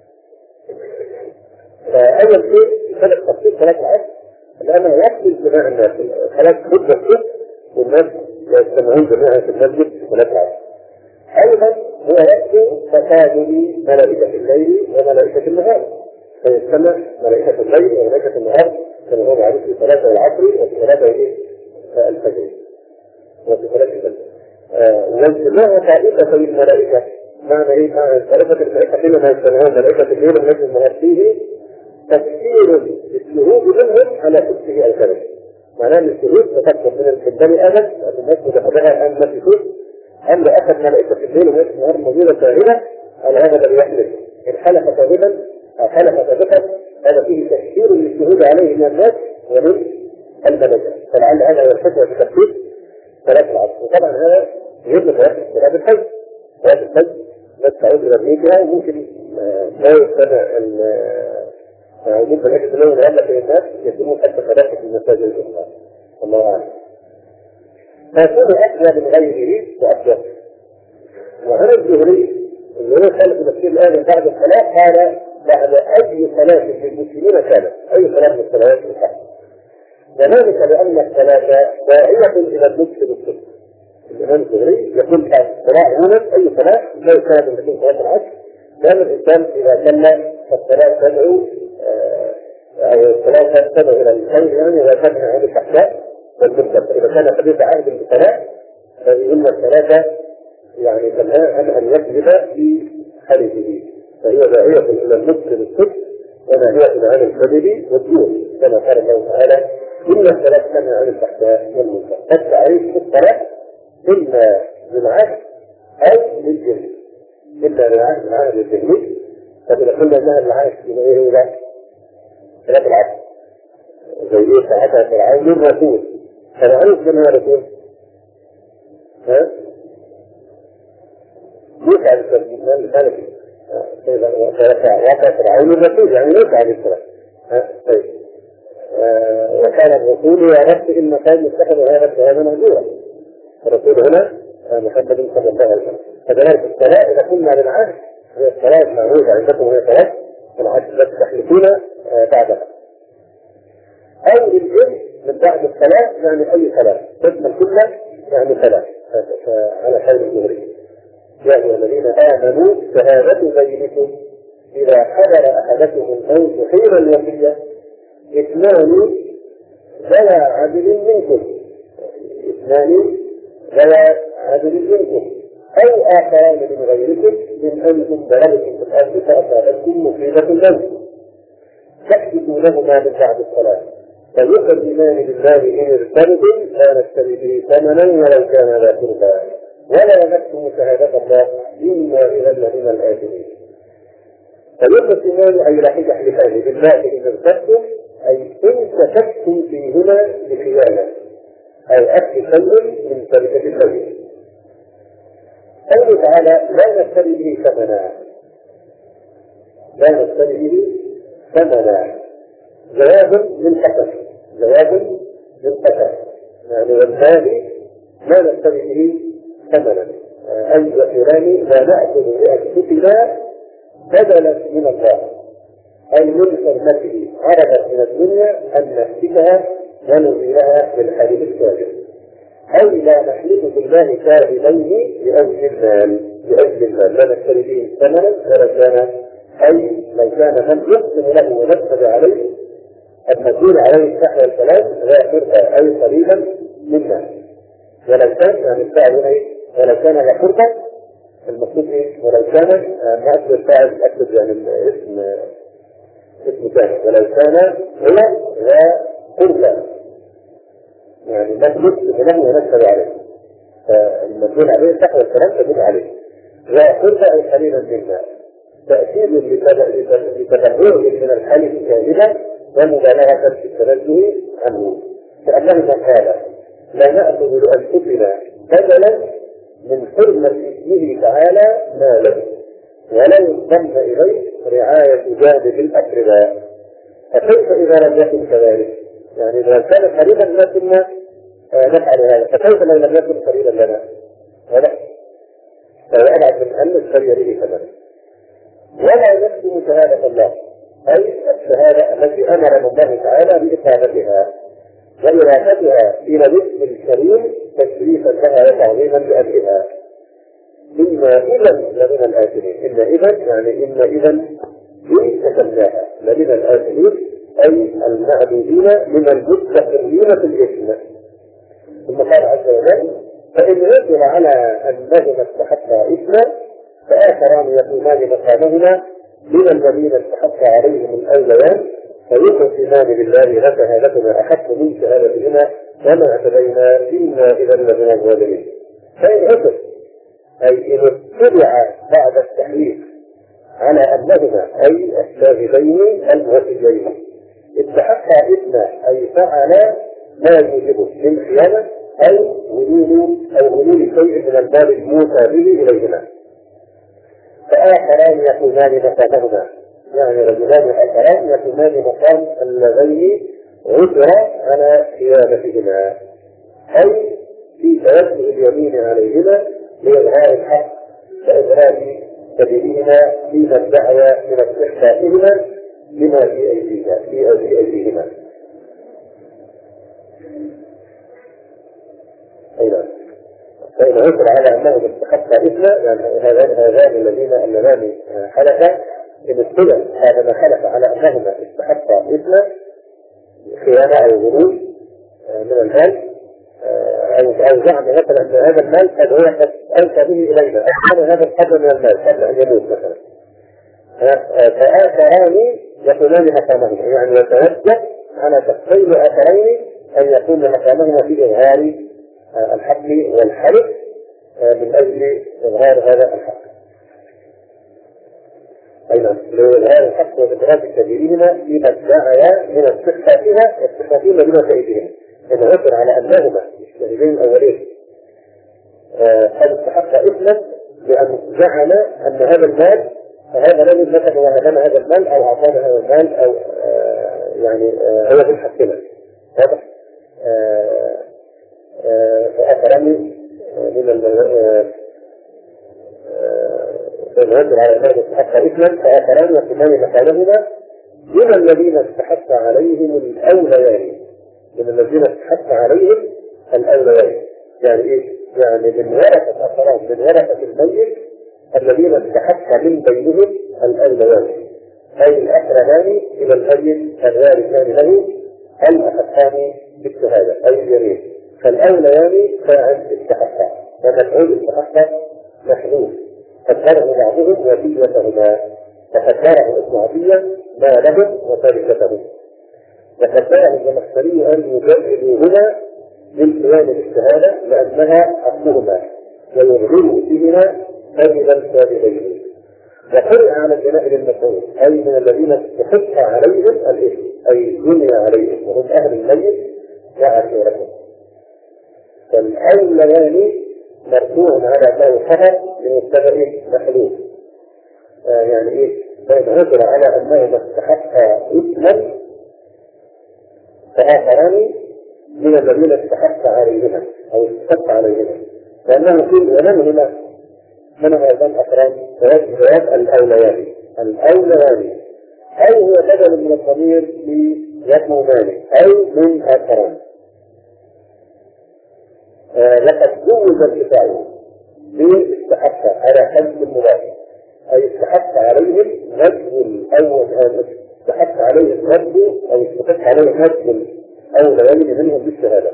فأول شيء بسبب تخصيص صلاة العصر لأنه يحدث جماع الناس، خلاص خطبة الصبح والناس يجتمعون جميعا في المسجد في صلاة العصر. أيضا هو وقت تقابل ملائكة الليل وملائكة النهار، فيجتمع ملائكة الليل وملائكة النهار كما هو معروف في صلاة العصر وفي صلاة الفجر وفي صلاة الفجر. واجتماع طائفة الملائكة معنى ايه؟ معنى طائفة الملائكة حينما يجتمعون ملائكة الليل وملائكة النهار فيه تفسير الشهود منهم على كتبه الكريم. معناه ان الشهود تفسر من البني ادم الناس متفقها الان ما في شهود أن أخذ ملائكة الليل وملائكة النهار موجودة شاهدة على هذا الذي يحدث. إن حلف كاذبا أو حلف كاذبا هذا فيه تفسير للشهود عليه من الناس ومن الملائكة، فلعل هذا يرتفع بتفسير صلاة العصر. وطبعا هذا يجب صلاة الفجر. صلاة الفجر الناس تعود إلى بيتها وممكن لا يستمع وجود ملائكة الليل والنهار في الناس يتمون حتى ثلاثة في المساجد الأخرى. الله أعلم. فيكون أحلى من غيره وأفضل. وهنا الزهري اللي هو خالف تفسير الآية بعد الصلاة قال بعد أي صلاة للمسلمين كانت، أي صلاة من الصلوات الخمس. وذلك لأن الصلاة داعية إلى النطق بالصدق. الإمام الزهري يقول بعد الصلاة عموما أي صلاة لا يكاد أن تكون صلاة العصر، لأن الإنسان إذا صلى فالصلاة تدعو أو الصلاة تدعو إلى الخير، يعني إذا كان عن الأحياء والمنكر. إذا كان حديث عهد بالصلاة فإن الصلاة يعني تنهى عن أن يكذب في حديثه، فهي داعية إلى النطق بالصدق وناهية عن الكذب والزور، كما قال الله تعالى إن الصلاة تنهى عن الفحشاء والمنكر. فالتعريف في الصلاة إما للعهد أو للجهل، إما للعهد العهد للجهل. فإذا قلنا إنها العهد يبقى إيه لا؟ صلاة العصر زي إيه ساعتها فرعون الرسول. فرعون من هو الرسول؟ ها؟ ليس على السلام لذلك وقع فرعون الرسول يعني ليس على السلام. طيب وكان الرسول يا رب إن كان يتخذ هذا الكلام مهجورا. الرسول هنا محمد صلى الله عليه وسلم. فذلك الصلاة إذا كنا للعهد هي الصلاة المعروفة عندكم هي صلاة العهد التي تحلفون بعدها، أو للجن من بعد الصلاة يعني أي صلاة تشمل كلها يعني صلاة على خير الظهري. يا أيها الذين آمنوا شهادة بينكم إذا حضر أحدكم الموت حين الوصية اثنان ذوى عدل منكم اثنان ذوى عدل منكم أو آخران من غيركم من أنتم بلغتم في الأرض فأصابتكم مصيبة الموت تحدثوا لهما من بعد الصلاة فيقدمان بالله إن ارتبتم لا نشتري به ثمنا ولو كان ذا قربى ولا نكتم شهادة الله إنا إذا لمن الآثمين. فيقدمان أي لا يحلفان بالله إن ارتبتم أي إن شككتم فيهما بخيانة أو أكل شيء من شركة البيت. قوله تعالى لا نشتري به ثمنا، لا نشتري به ثمنا جواب من حسن، جواب من حسن يعني والثاني لا نشتري به ثمنا أي وحيران لا نأخذ بأكتفنا بدلا من الله أي من حرمته عرضت من الدنيا أن نحسبها ونزيلها بالحديث السابق، أو لا نحلف بالله كاذبين لأجل المال لأجل المال لا نشتري به ثمنا ولا كان أي لو كان من يقسم له ونفسد عليه المسؤول عليه السحر والكلام لا فرقة أي قليلا منا ولو كان يعني الفاعل ايه ولو كان لا فرقة المقصود ايه ولو كان نأكل الفاعل أكتب يعني الاسم اسم ثاني، ولو كان هو ذا قربى يعني مجلس بنه ونسب عليه، فالمدلول عليه تحوى الكلام تدل عليه ذا قربى أي قليلا منا، تأكيد لتبرئه من الحلف كاذبا ومبالغة في التنزه عنه، كأنه قال لا نأخذ لأنفسنا بدلا من حرمة اسمه تعالى مالا ولا يضم إليه رعاية جانب الأقرباء. فكيف إذا لم يكن كذلك؟ يعني إذا كان قريبا ما كنا نفعل هذا، فكيف لو لم يكن قريبا لنا؟ هذا فهو أبعد من أن نشتري به ثمنه. ولا يكتم شهادة الله أي الشهادة التي أمرنا الله تعالى بإقامتها وإراثتها إلى الاسم الكريم تشريفا لها وتعظيما لأهلها. إنا إذا لمن الآثمين، إن إذا يعني إن إذا إن كتبناها لمن الآثمين أي المعدودين من المستقرين في الإثم. ثم قال عز وجل فإن يجب على أنهما استحقا إثما فآخران يقومان مقامهما من الذين استحق عليهم الأوليان فيقسمان بالله لشهادتنا أحق من شهادتهما وما اعتدينا إنا إذا لمن الظالمين. فإن عثر أي إن اتبع بعد التحريف على أنهما أي الشاهدين الموفيين استحقا إثما أي فعلا ما يوجبه من خيانة أو غلول أو غلول شيء من المال الموسى به إليهما، فآخران يكونان مقامهما يعني رجلان آخران يكونان مقام اللذين عثر على خيانتهما أي في توجه اليمين عليهما لإظهار الحق وإبراز سبيلهما فيما ادعي من استحقاقهما لما في أيديهما في أيديهما. أيضا فإن عثر على أنه استحق إثما يعني هذان الذين اللذان حلفا إن اتبع هذا ما حلف على أنهما استحق إثما خيانة أو غلول من المال أو زعم مثلا أن هذا المال قد هو قد ألقى به إلينا أكثر هذا القدر من المال قبل أن يموت مثلا، فآخران يكونان مقامهما يعني يتوجه على شخصين آخرين أن يكون مقامهما في إظهار الحق والحلف من أجل إظهار هذا الحق. أيضا لإظهار الحق وإبراز سبيلهما فيما ادعيا من استحقاقها واستحقاقهما بما في أيديهما. إن عثر على أنهما الشاهدين الأولين قد استحق إثما لأن زعم أن هذا المال فهذا رجل مثلا وهدم هذا المال أو أعطانا هذا المال أو آه يعني آه هو في حقنا واضح. فأخرني من العثر على أنه استحق إثما فأخران يقومان مكانهما من الذين استحق عليهم الأوليان من الذين استحق عليهم الأوليان يعني إيه؟ يعني من ورثة أخران من ورثة الميت الذين استحق من بينهم الأوليان أي الأقربان إلى الميت الوارثان له الأحقان بالشهادة أي اليمين. فالأوليان فاعل استحقا ومفعول استحقا محذوف فكره بعضهم وصيتهما ففكره إسماعيليا ما لهم وتركتهم وفكره الزمخشري أن يجربوا هنا للقيام بالشهادة لأنها حقهما ويظهروا فيهما كذبا كاذبين. وقرئ على الجناء للمفعول أي من الذين استحق عليهم الإثم أي بني عليهم وهم أهل الميت وعشيرتهم. فالأوليان مرفوع على باء الخبر لمبتدأ محذوف آه يعني إيه؟ فإن عثر على أنهما استحقا إثما فآخران من الذين استحق عليهما أو استحق عليهما لأنه في ونمهما من هذا الأقران فوجه الأوليان الأوليان أي هو بدل من الضمير ليكونان أي من آخران. آه لقد جوز الكفاية باستحق على خمس المضاف أي استحق عليهم نجم الأول استحق عليهم نجم أو استحق عليهم نجم الأولين منهم بالشهادة.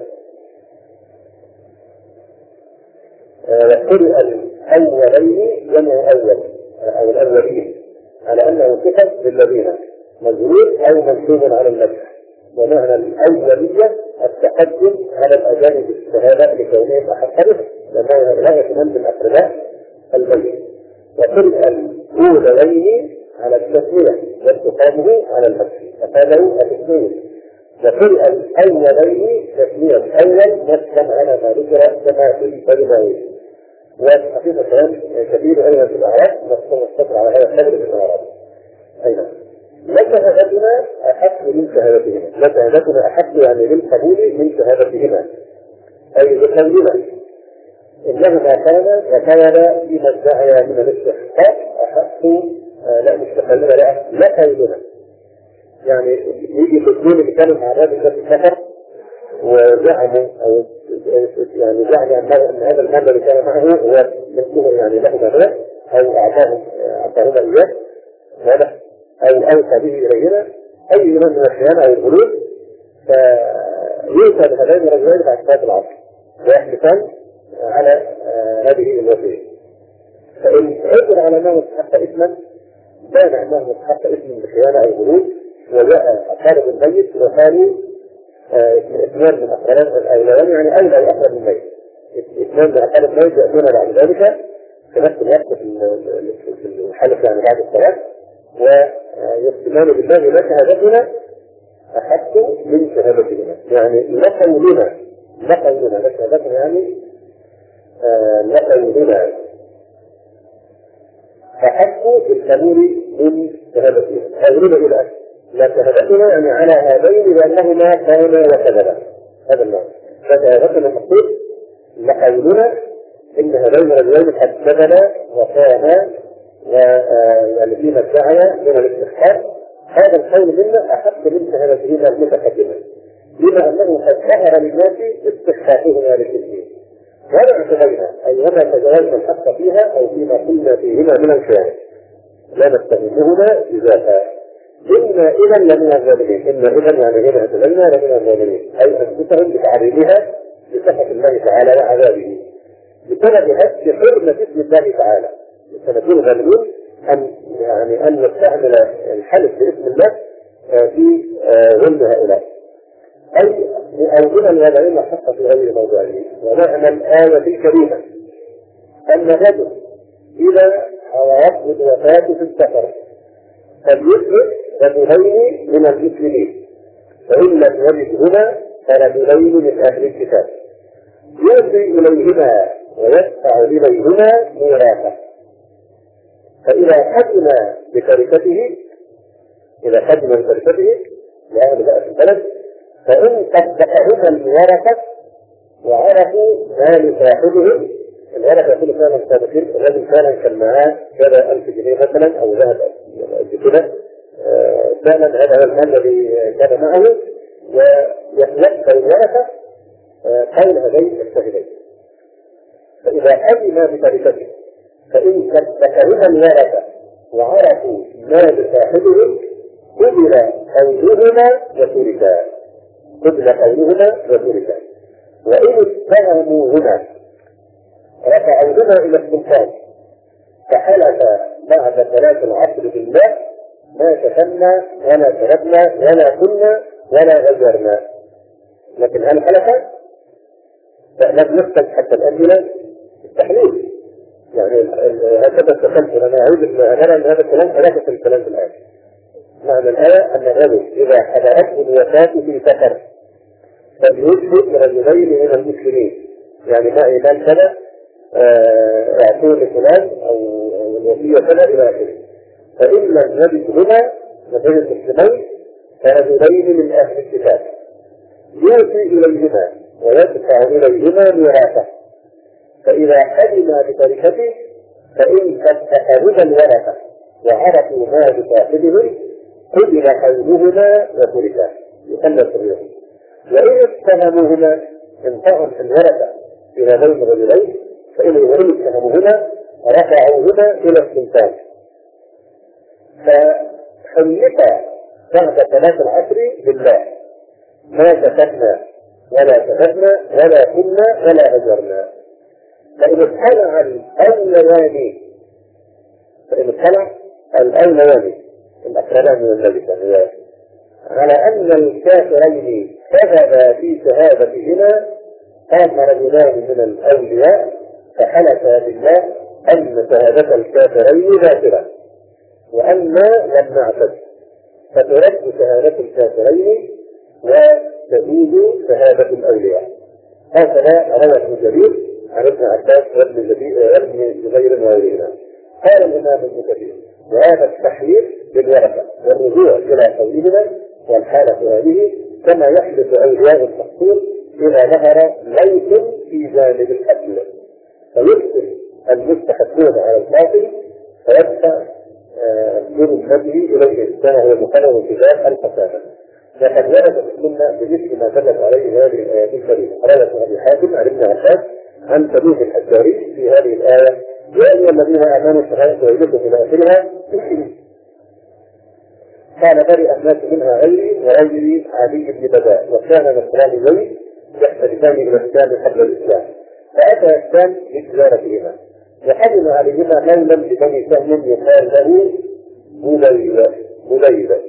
وقرئ الأولين جمع أول أو الأولين على أنه صفة للذين مجرور أو منصوب على المدح. ومعنى الأولية التقدم على الأجانب بالشهادة لكونهم أحق به، لأنه لا يتمنى بالأقرباء الميت. وقرئ الأولين على التسمية واتقامه على المدح، أفاده التسمية. وقرئ الأولين تسمية الأول نفسا على ما ذكر كما في البيضاوي. وحقيقة كلام كبير أيضا في الأعراض، نفسه نستطيع على هذا القدر في الأعراض. أيضا لشهادتنا أحق من شهادتهما، لشهادتنا أحق يعني للقبول من شهادتهما، أي بقولنا إنهما كان وكان فيما ادعي من الاستحقاق أحق. لا مش تقولنا، لا لا قولنا، يعني يجي في الدين اللي كانوا مع هذا الذي كفر وزعموا أو يعني زعموا أن هذا المال اللي كان معه هو منه يعني له مبلغ أو أعطاه أعطاهما إياه هذا أو أوصى به إلينا أي من من الخيانة أو الغلول، فيوصى بهذين الرجلين بعد صلاة العصر ويحلفان على هذه الوصية. فإن عثر على أنه استحق إثما بان أنه استحق إثم بخيانة أو الغلول، وجاء أقارب الميت وقالوا اثنان من أقارب الأولوان يعني أولى وأقرب الميت، اثنان من أقارب الميت يأتون بعد ذلك في نفس الوقت في الحلف يعني بعد الصلاة ويقسمان بالله لا شهادتنا أحق من شهادتنا، يعني لا قولنا لا قولنا لا شهادتنا يعني آه لا قولنا أحق بالقبول من شهادتنا. قولنا إلى لا شهادتنا يعني على هذين لأنهما كانا وكذبا، هذا المعنى. فشهادتنا المقصود لا قولنا إن هذين الرجلين قد كذبا وكانا يعني فيما ادعي من الاستحقاق، هذا القول منا أحق من شهادتهما المتقدمة، بما أنه قد ظهر للناس استحقاقهما للإثم ولا اعتبرنا أي وما تجاوزنا الحق فيها أو فيما قلنا فيهما من الخيانة لا نستهمهما بذاتها، إنا إذا لمن الظالمين. إنا إذا يعني هنا اعتبرنا لمن الظالمين، أي أنفسهم بتعريضها لسخط الله تعالى وعذابه بسبب هذه حرمة اسم الله تعالى. سنكون غالبين أن يعني أن نستعمل الحلف باسم الله في ظلم هؤلاء، أي أوجنا الوضعين حق في هذه الموضوعين. ومعنى الآية الكريمة أن الرجل إذا حضرته الوفاة في السفر فليخرج رجلين من المسلمين، فإن لم يجدهما فرجلين من أهل الكتاب يؤدي إليهما ويدفع إليهما ميراثه، فإذا قدم بتركته إذا قدم بتركته لأهل بقى في البلد فإن صدقهما الورثة وعرفوا ما لصاحبهم، الورثة يقول فعلا صادقين الرجل فعلا كان معاه كذا ألف جنيه مثلا أو ذهب كده فعلا هذا هو المال الذي كان معه، ويتلقى الورثة قول هذين الشاهدين. فإذا قدم بتركته فإن صدقهما الورثة وعرفوا ما لصاحبهم قبل قولهما وتركا قبل قولهما وتركا وإن اتهموهما رفعوهما إلى السلطان فحلف بعد ثلاث العصر بالله ما كتمنا ولا شربنا ولا كنا ولا غيرنا، لكن هل حلف؟ فلم نفتح حتى الأمثلة التحليل، يعني هكذا التسلسل. أنا أعود أن أرى أن هذا الكلام ثلاثة في الكلام في الآية. معنى الآية أن الرجل إذا حضرته الوفاة في سفر فليشهد رجلين من المسلمين، يعني ما إيمان كذا يعطيه لفلان أو الوصية كذا إلى آخره، فإن لم يجدهما مثل المسلمين فرجلين من أهل الكتاب يؤتي إليهما ويدفع إليهما ميراثه، فإذا قدم بتركته فإن صدقهما الورثة وعرفوا ما بصاحبهم قبل قولهما وتركا يسمى التريق. وإن اتهموهما انتهوا الورثة إلى بين الرجلين فإن اتهموهما رفعوهما إلى السلطان فحلفا بعد ثلاث العصر بالله ما كتبنا ولا كتبنا ولا كنا ولا هجرنا، فإن اطلع الأولوان فإن اطلع الأولوان الأقربان من النبي صلى الله عليه وسلم على أن الكافرين كذبا في شهادتهما. قام رجلان من الأولياء فحلفا بالله أن شهادة الكافرين باطلة وأنا لم نعتد، فترد شهادة الكافرين وتزيد شهادة الأولياء. هكذا روى ابن جرير عن ابن عباس وابن جبير وغيرهما. قال الإمام ابن كثير وهذا التحليل بالورقة والرجوع إلى قولهما والحالة هذه كما يحدث أولياء التحصيل إذا ظهر ليس في جانب القتل فيكتب المستحقون على الباطل فيدفع دون النبي إليه كما هو مقرر في ذات الفساد. وقد ورد في السنة بمثل ما دلت عليه هذه الآيات الكريمة. روى أبي حاتم عن ابن عباس عن تميم الحجاري في هذه الآية يا أيها الذين آمنوا شهادتكم إلى آخرها قال برئ الناس منها غيري وغيري علي بن بداء وكان نصراني زيد يحتجان إلى الإسلام قبل الإسلام فأتى الإسلام لتجارتهما وحزن عليهما مولا ببني سهم يقال له مليبة مليبة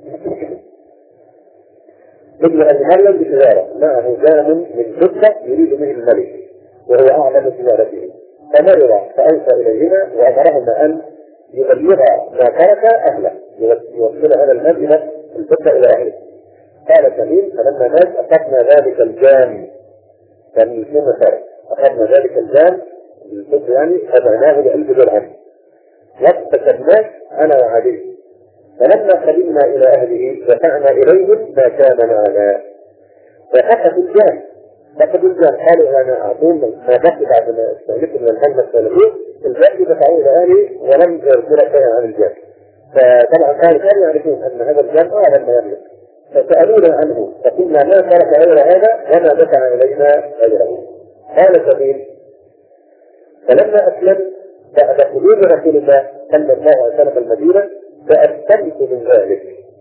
ابن أبي مريم بتجارة معه جام من فضة يريد به الملك وهو أعلم تجارته فمرر فأوصى إليهما وأمرهما أن يبلغ ما ترك أهله يوصل هذا المال إلى الفضة إلى أهله. قال تميم فلما مات أخذنا ذلك الجام كان الاثنين فرق أخذنا ذلك الجام بالفضة يعني خدعناه بألف درهم واكتسبناه أنا وعلي فلما قدمنا إلى أهله دفعنا إليهم ما كان معنا فأخذوا الجام فأخذوا الجام قالوا أنا أعطون ما بقي بعد ما استهلكوا من الهلمة الثلاثين الباقي دفعوا إلى أهلي ولم يرسل شيئا عن الجام. فطبعا كانوا يعرفون أن هذا الجام أعلم ما يملك فسألونا عنه فقلنا ما ترك غير هذا وما دفع إلينا غيره. قال سبيل فلما أسلم بعد قدوم رسول الله صلى الله عليه وسلم المدينة فأستمت من ذلك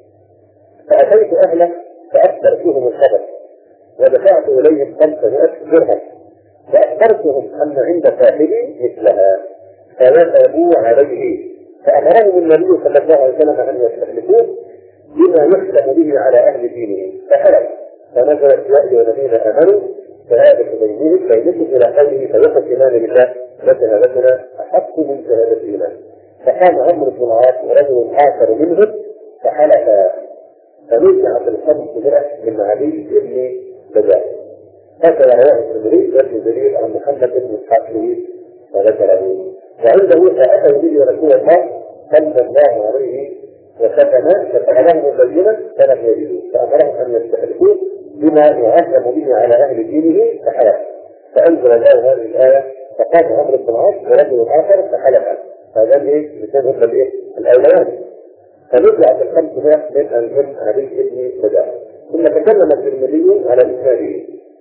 فأتيت أهله فأخبرتهم الخبر ودفعت إليهم خمسمائة درهم فأخبرتهم أن عند صاحبي مثلها فوثبوا عليه فأمرهم النبي صلى الله عليه وسلم أن يستخلفوه بما يحكم به على أهل دينه فحلف فنزلت يأتي الذين آمنوا فهذا بينهم بينكم إلى قوله فيقسمان بالله وشهادتنا أحق من شهادتنا. فقام عمرو بن العاص ورجل آخر منهم فحلف فنزعت الخمسمائة من علي بن بداء. هكذا رواه الترمذي وابن جرير عن محمد بن اسحاق وذكره. وعنده فأتوا به رسول الله صلى الله عليه وسلم فسألهم البينة فلم يجدوا فأمرهم أن يستخلفوه بما يعلم به على أهل دينه فحلف فأنزل الله هذه الآية فقام عمرو بن العاص ورجل آخر فحلف. هذا ايه بسبب الايه الاولاد فنزعت الخمسمائة من من علي بن بداء. ثم تكلم الترمذي على اسناده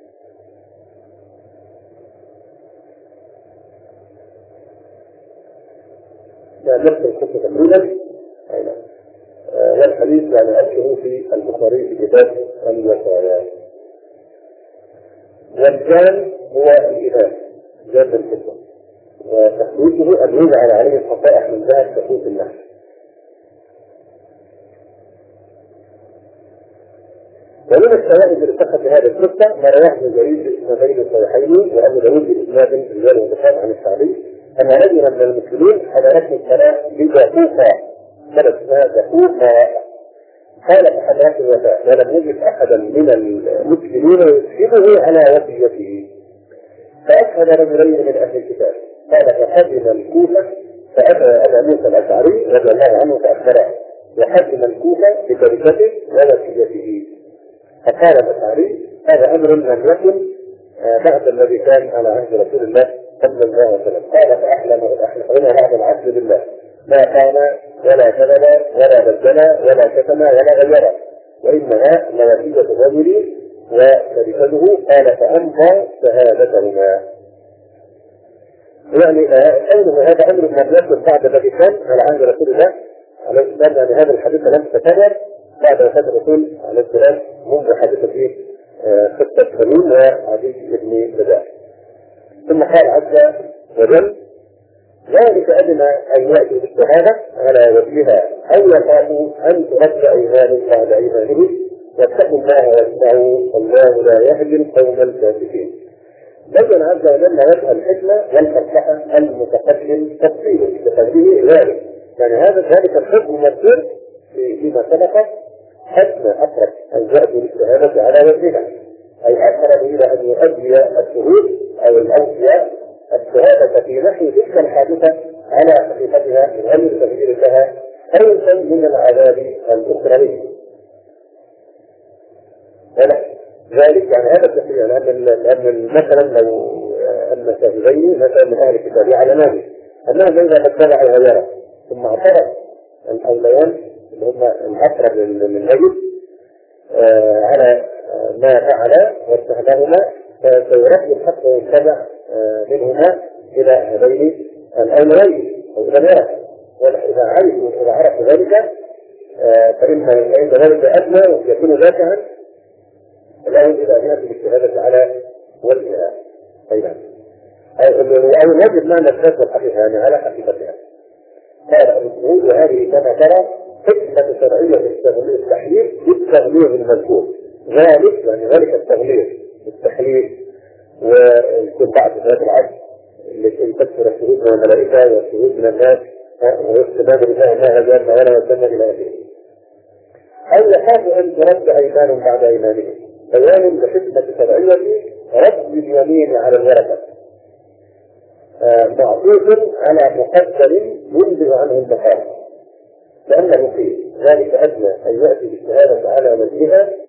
نفس القصه تقريبا والحديث يعني أكله في البخاري في كتاب الوصايا. والجان هو الإله جان القصه وتحديثه أن يجعل عليه الحقائق من ذهب تفوت النحل. ومن الشواهد اللي اتخذ هذه القصة ما رواه ابن جرير بإسنادين الصحيحين وأبو داود بإسناد رجال وبخار عن الشعبي أن رجلا من المسلمين حضرته الصلاة بدقوقة كانت اسمها دقوقة قال فحضرته الوفاء ولم يجد أحدا من المسلمين يشهده على وصيته فأشهد رجلين من أهل الكتاب قال فحزم الكوفة فأتى أبا موسى الأشعري رضي الله عنه فأخبره وحزم الكوفة بتركته ووصيته فقال الأشعري هذا أمر لم يكن بعد الذي كان على عهد رسول الله صلى الله عليه وسلم. قال فأحلم أحلم بعد العهد بالله ما كان ولا كذب ولا بدل ولا كتم ولا غير وإنما مواسية الرجل وشركته قال فأمضى شهادتهما. يعني أنه هذا أمر من يكن بعد الذي كان على عهد رسول الله عليه السلام يعني هذا الحديث لم تتكرر بعد وفاة الرسول عليه السلام منذ حدث فيه قصة تميم وعدي بن بداء. ثم قال عز وجل ذلك أدنى أن يأتي بالشهادة على وجهها أو يخافوا أن ترد أيمان بعد أيمانه واتقوا الله واتقوا الله لا يهدي القوم الفاسقين. بين عز وجل وجه الحكمة والمصلحة المتقدم تفصيله بقدره ذلك، يعني هذا ذلك الحكم مذكور فيما سبق حتى أقرب أن يأتي بالشهادة على وجهها، أي أقرب إلى أن يؤدي الشهود أو الأوصياء الشهادة في نحو تلك الحادثة على حقيقتها من غير تغيير لها خوفا من العذاب الأخروي. ذلك يعني هذا التفريع، لأن لأن مثلا لو أن شاهدين مثلا من أهل الكتاب يعلمان أنها إذا اتبع الغيرة ثم اعترض الأوليان اللي هم الأقرب للميت على ما فعل واستهداهما فسيرد الحق ويتبع منهما إلى هذين الأوليين أو إلى الورثة، وإذا عرفوا إذا عرفوا ذلك فإن ذلك أدنى ويكون ذاكرا الآن إذا يأتي بالشهادة على وجهها. أيضا أو الواجب معنى الثلاث الحقيقة يعني على حقيقتها. هذا الشهود وهذه كما ترى حكمة شرعية التحليل بالتغليظ المذكور، ذلك يعني ذلك التغليظ بالتحليل ويكون بعض هذا العدل التي تكثر الشهود من الملائكة والشهود من الناس واستدامة لله ما هزال ما ولا وسلم إلى آخره. أو يخاف أن ترد أيمان بعد أيمانهم، بيان بحكمة شرعية رد اليمين على الورثة معطوف على مقدر ينبغ عنه البقاء، لأنه قيل ذلك أدنى أن يأتي بالشهادة على وجهها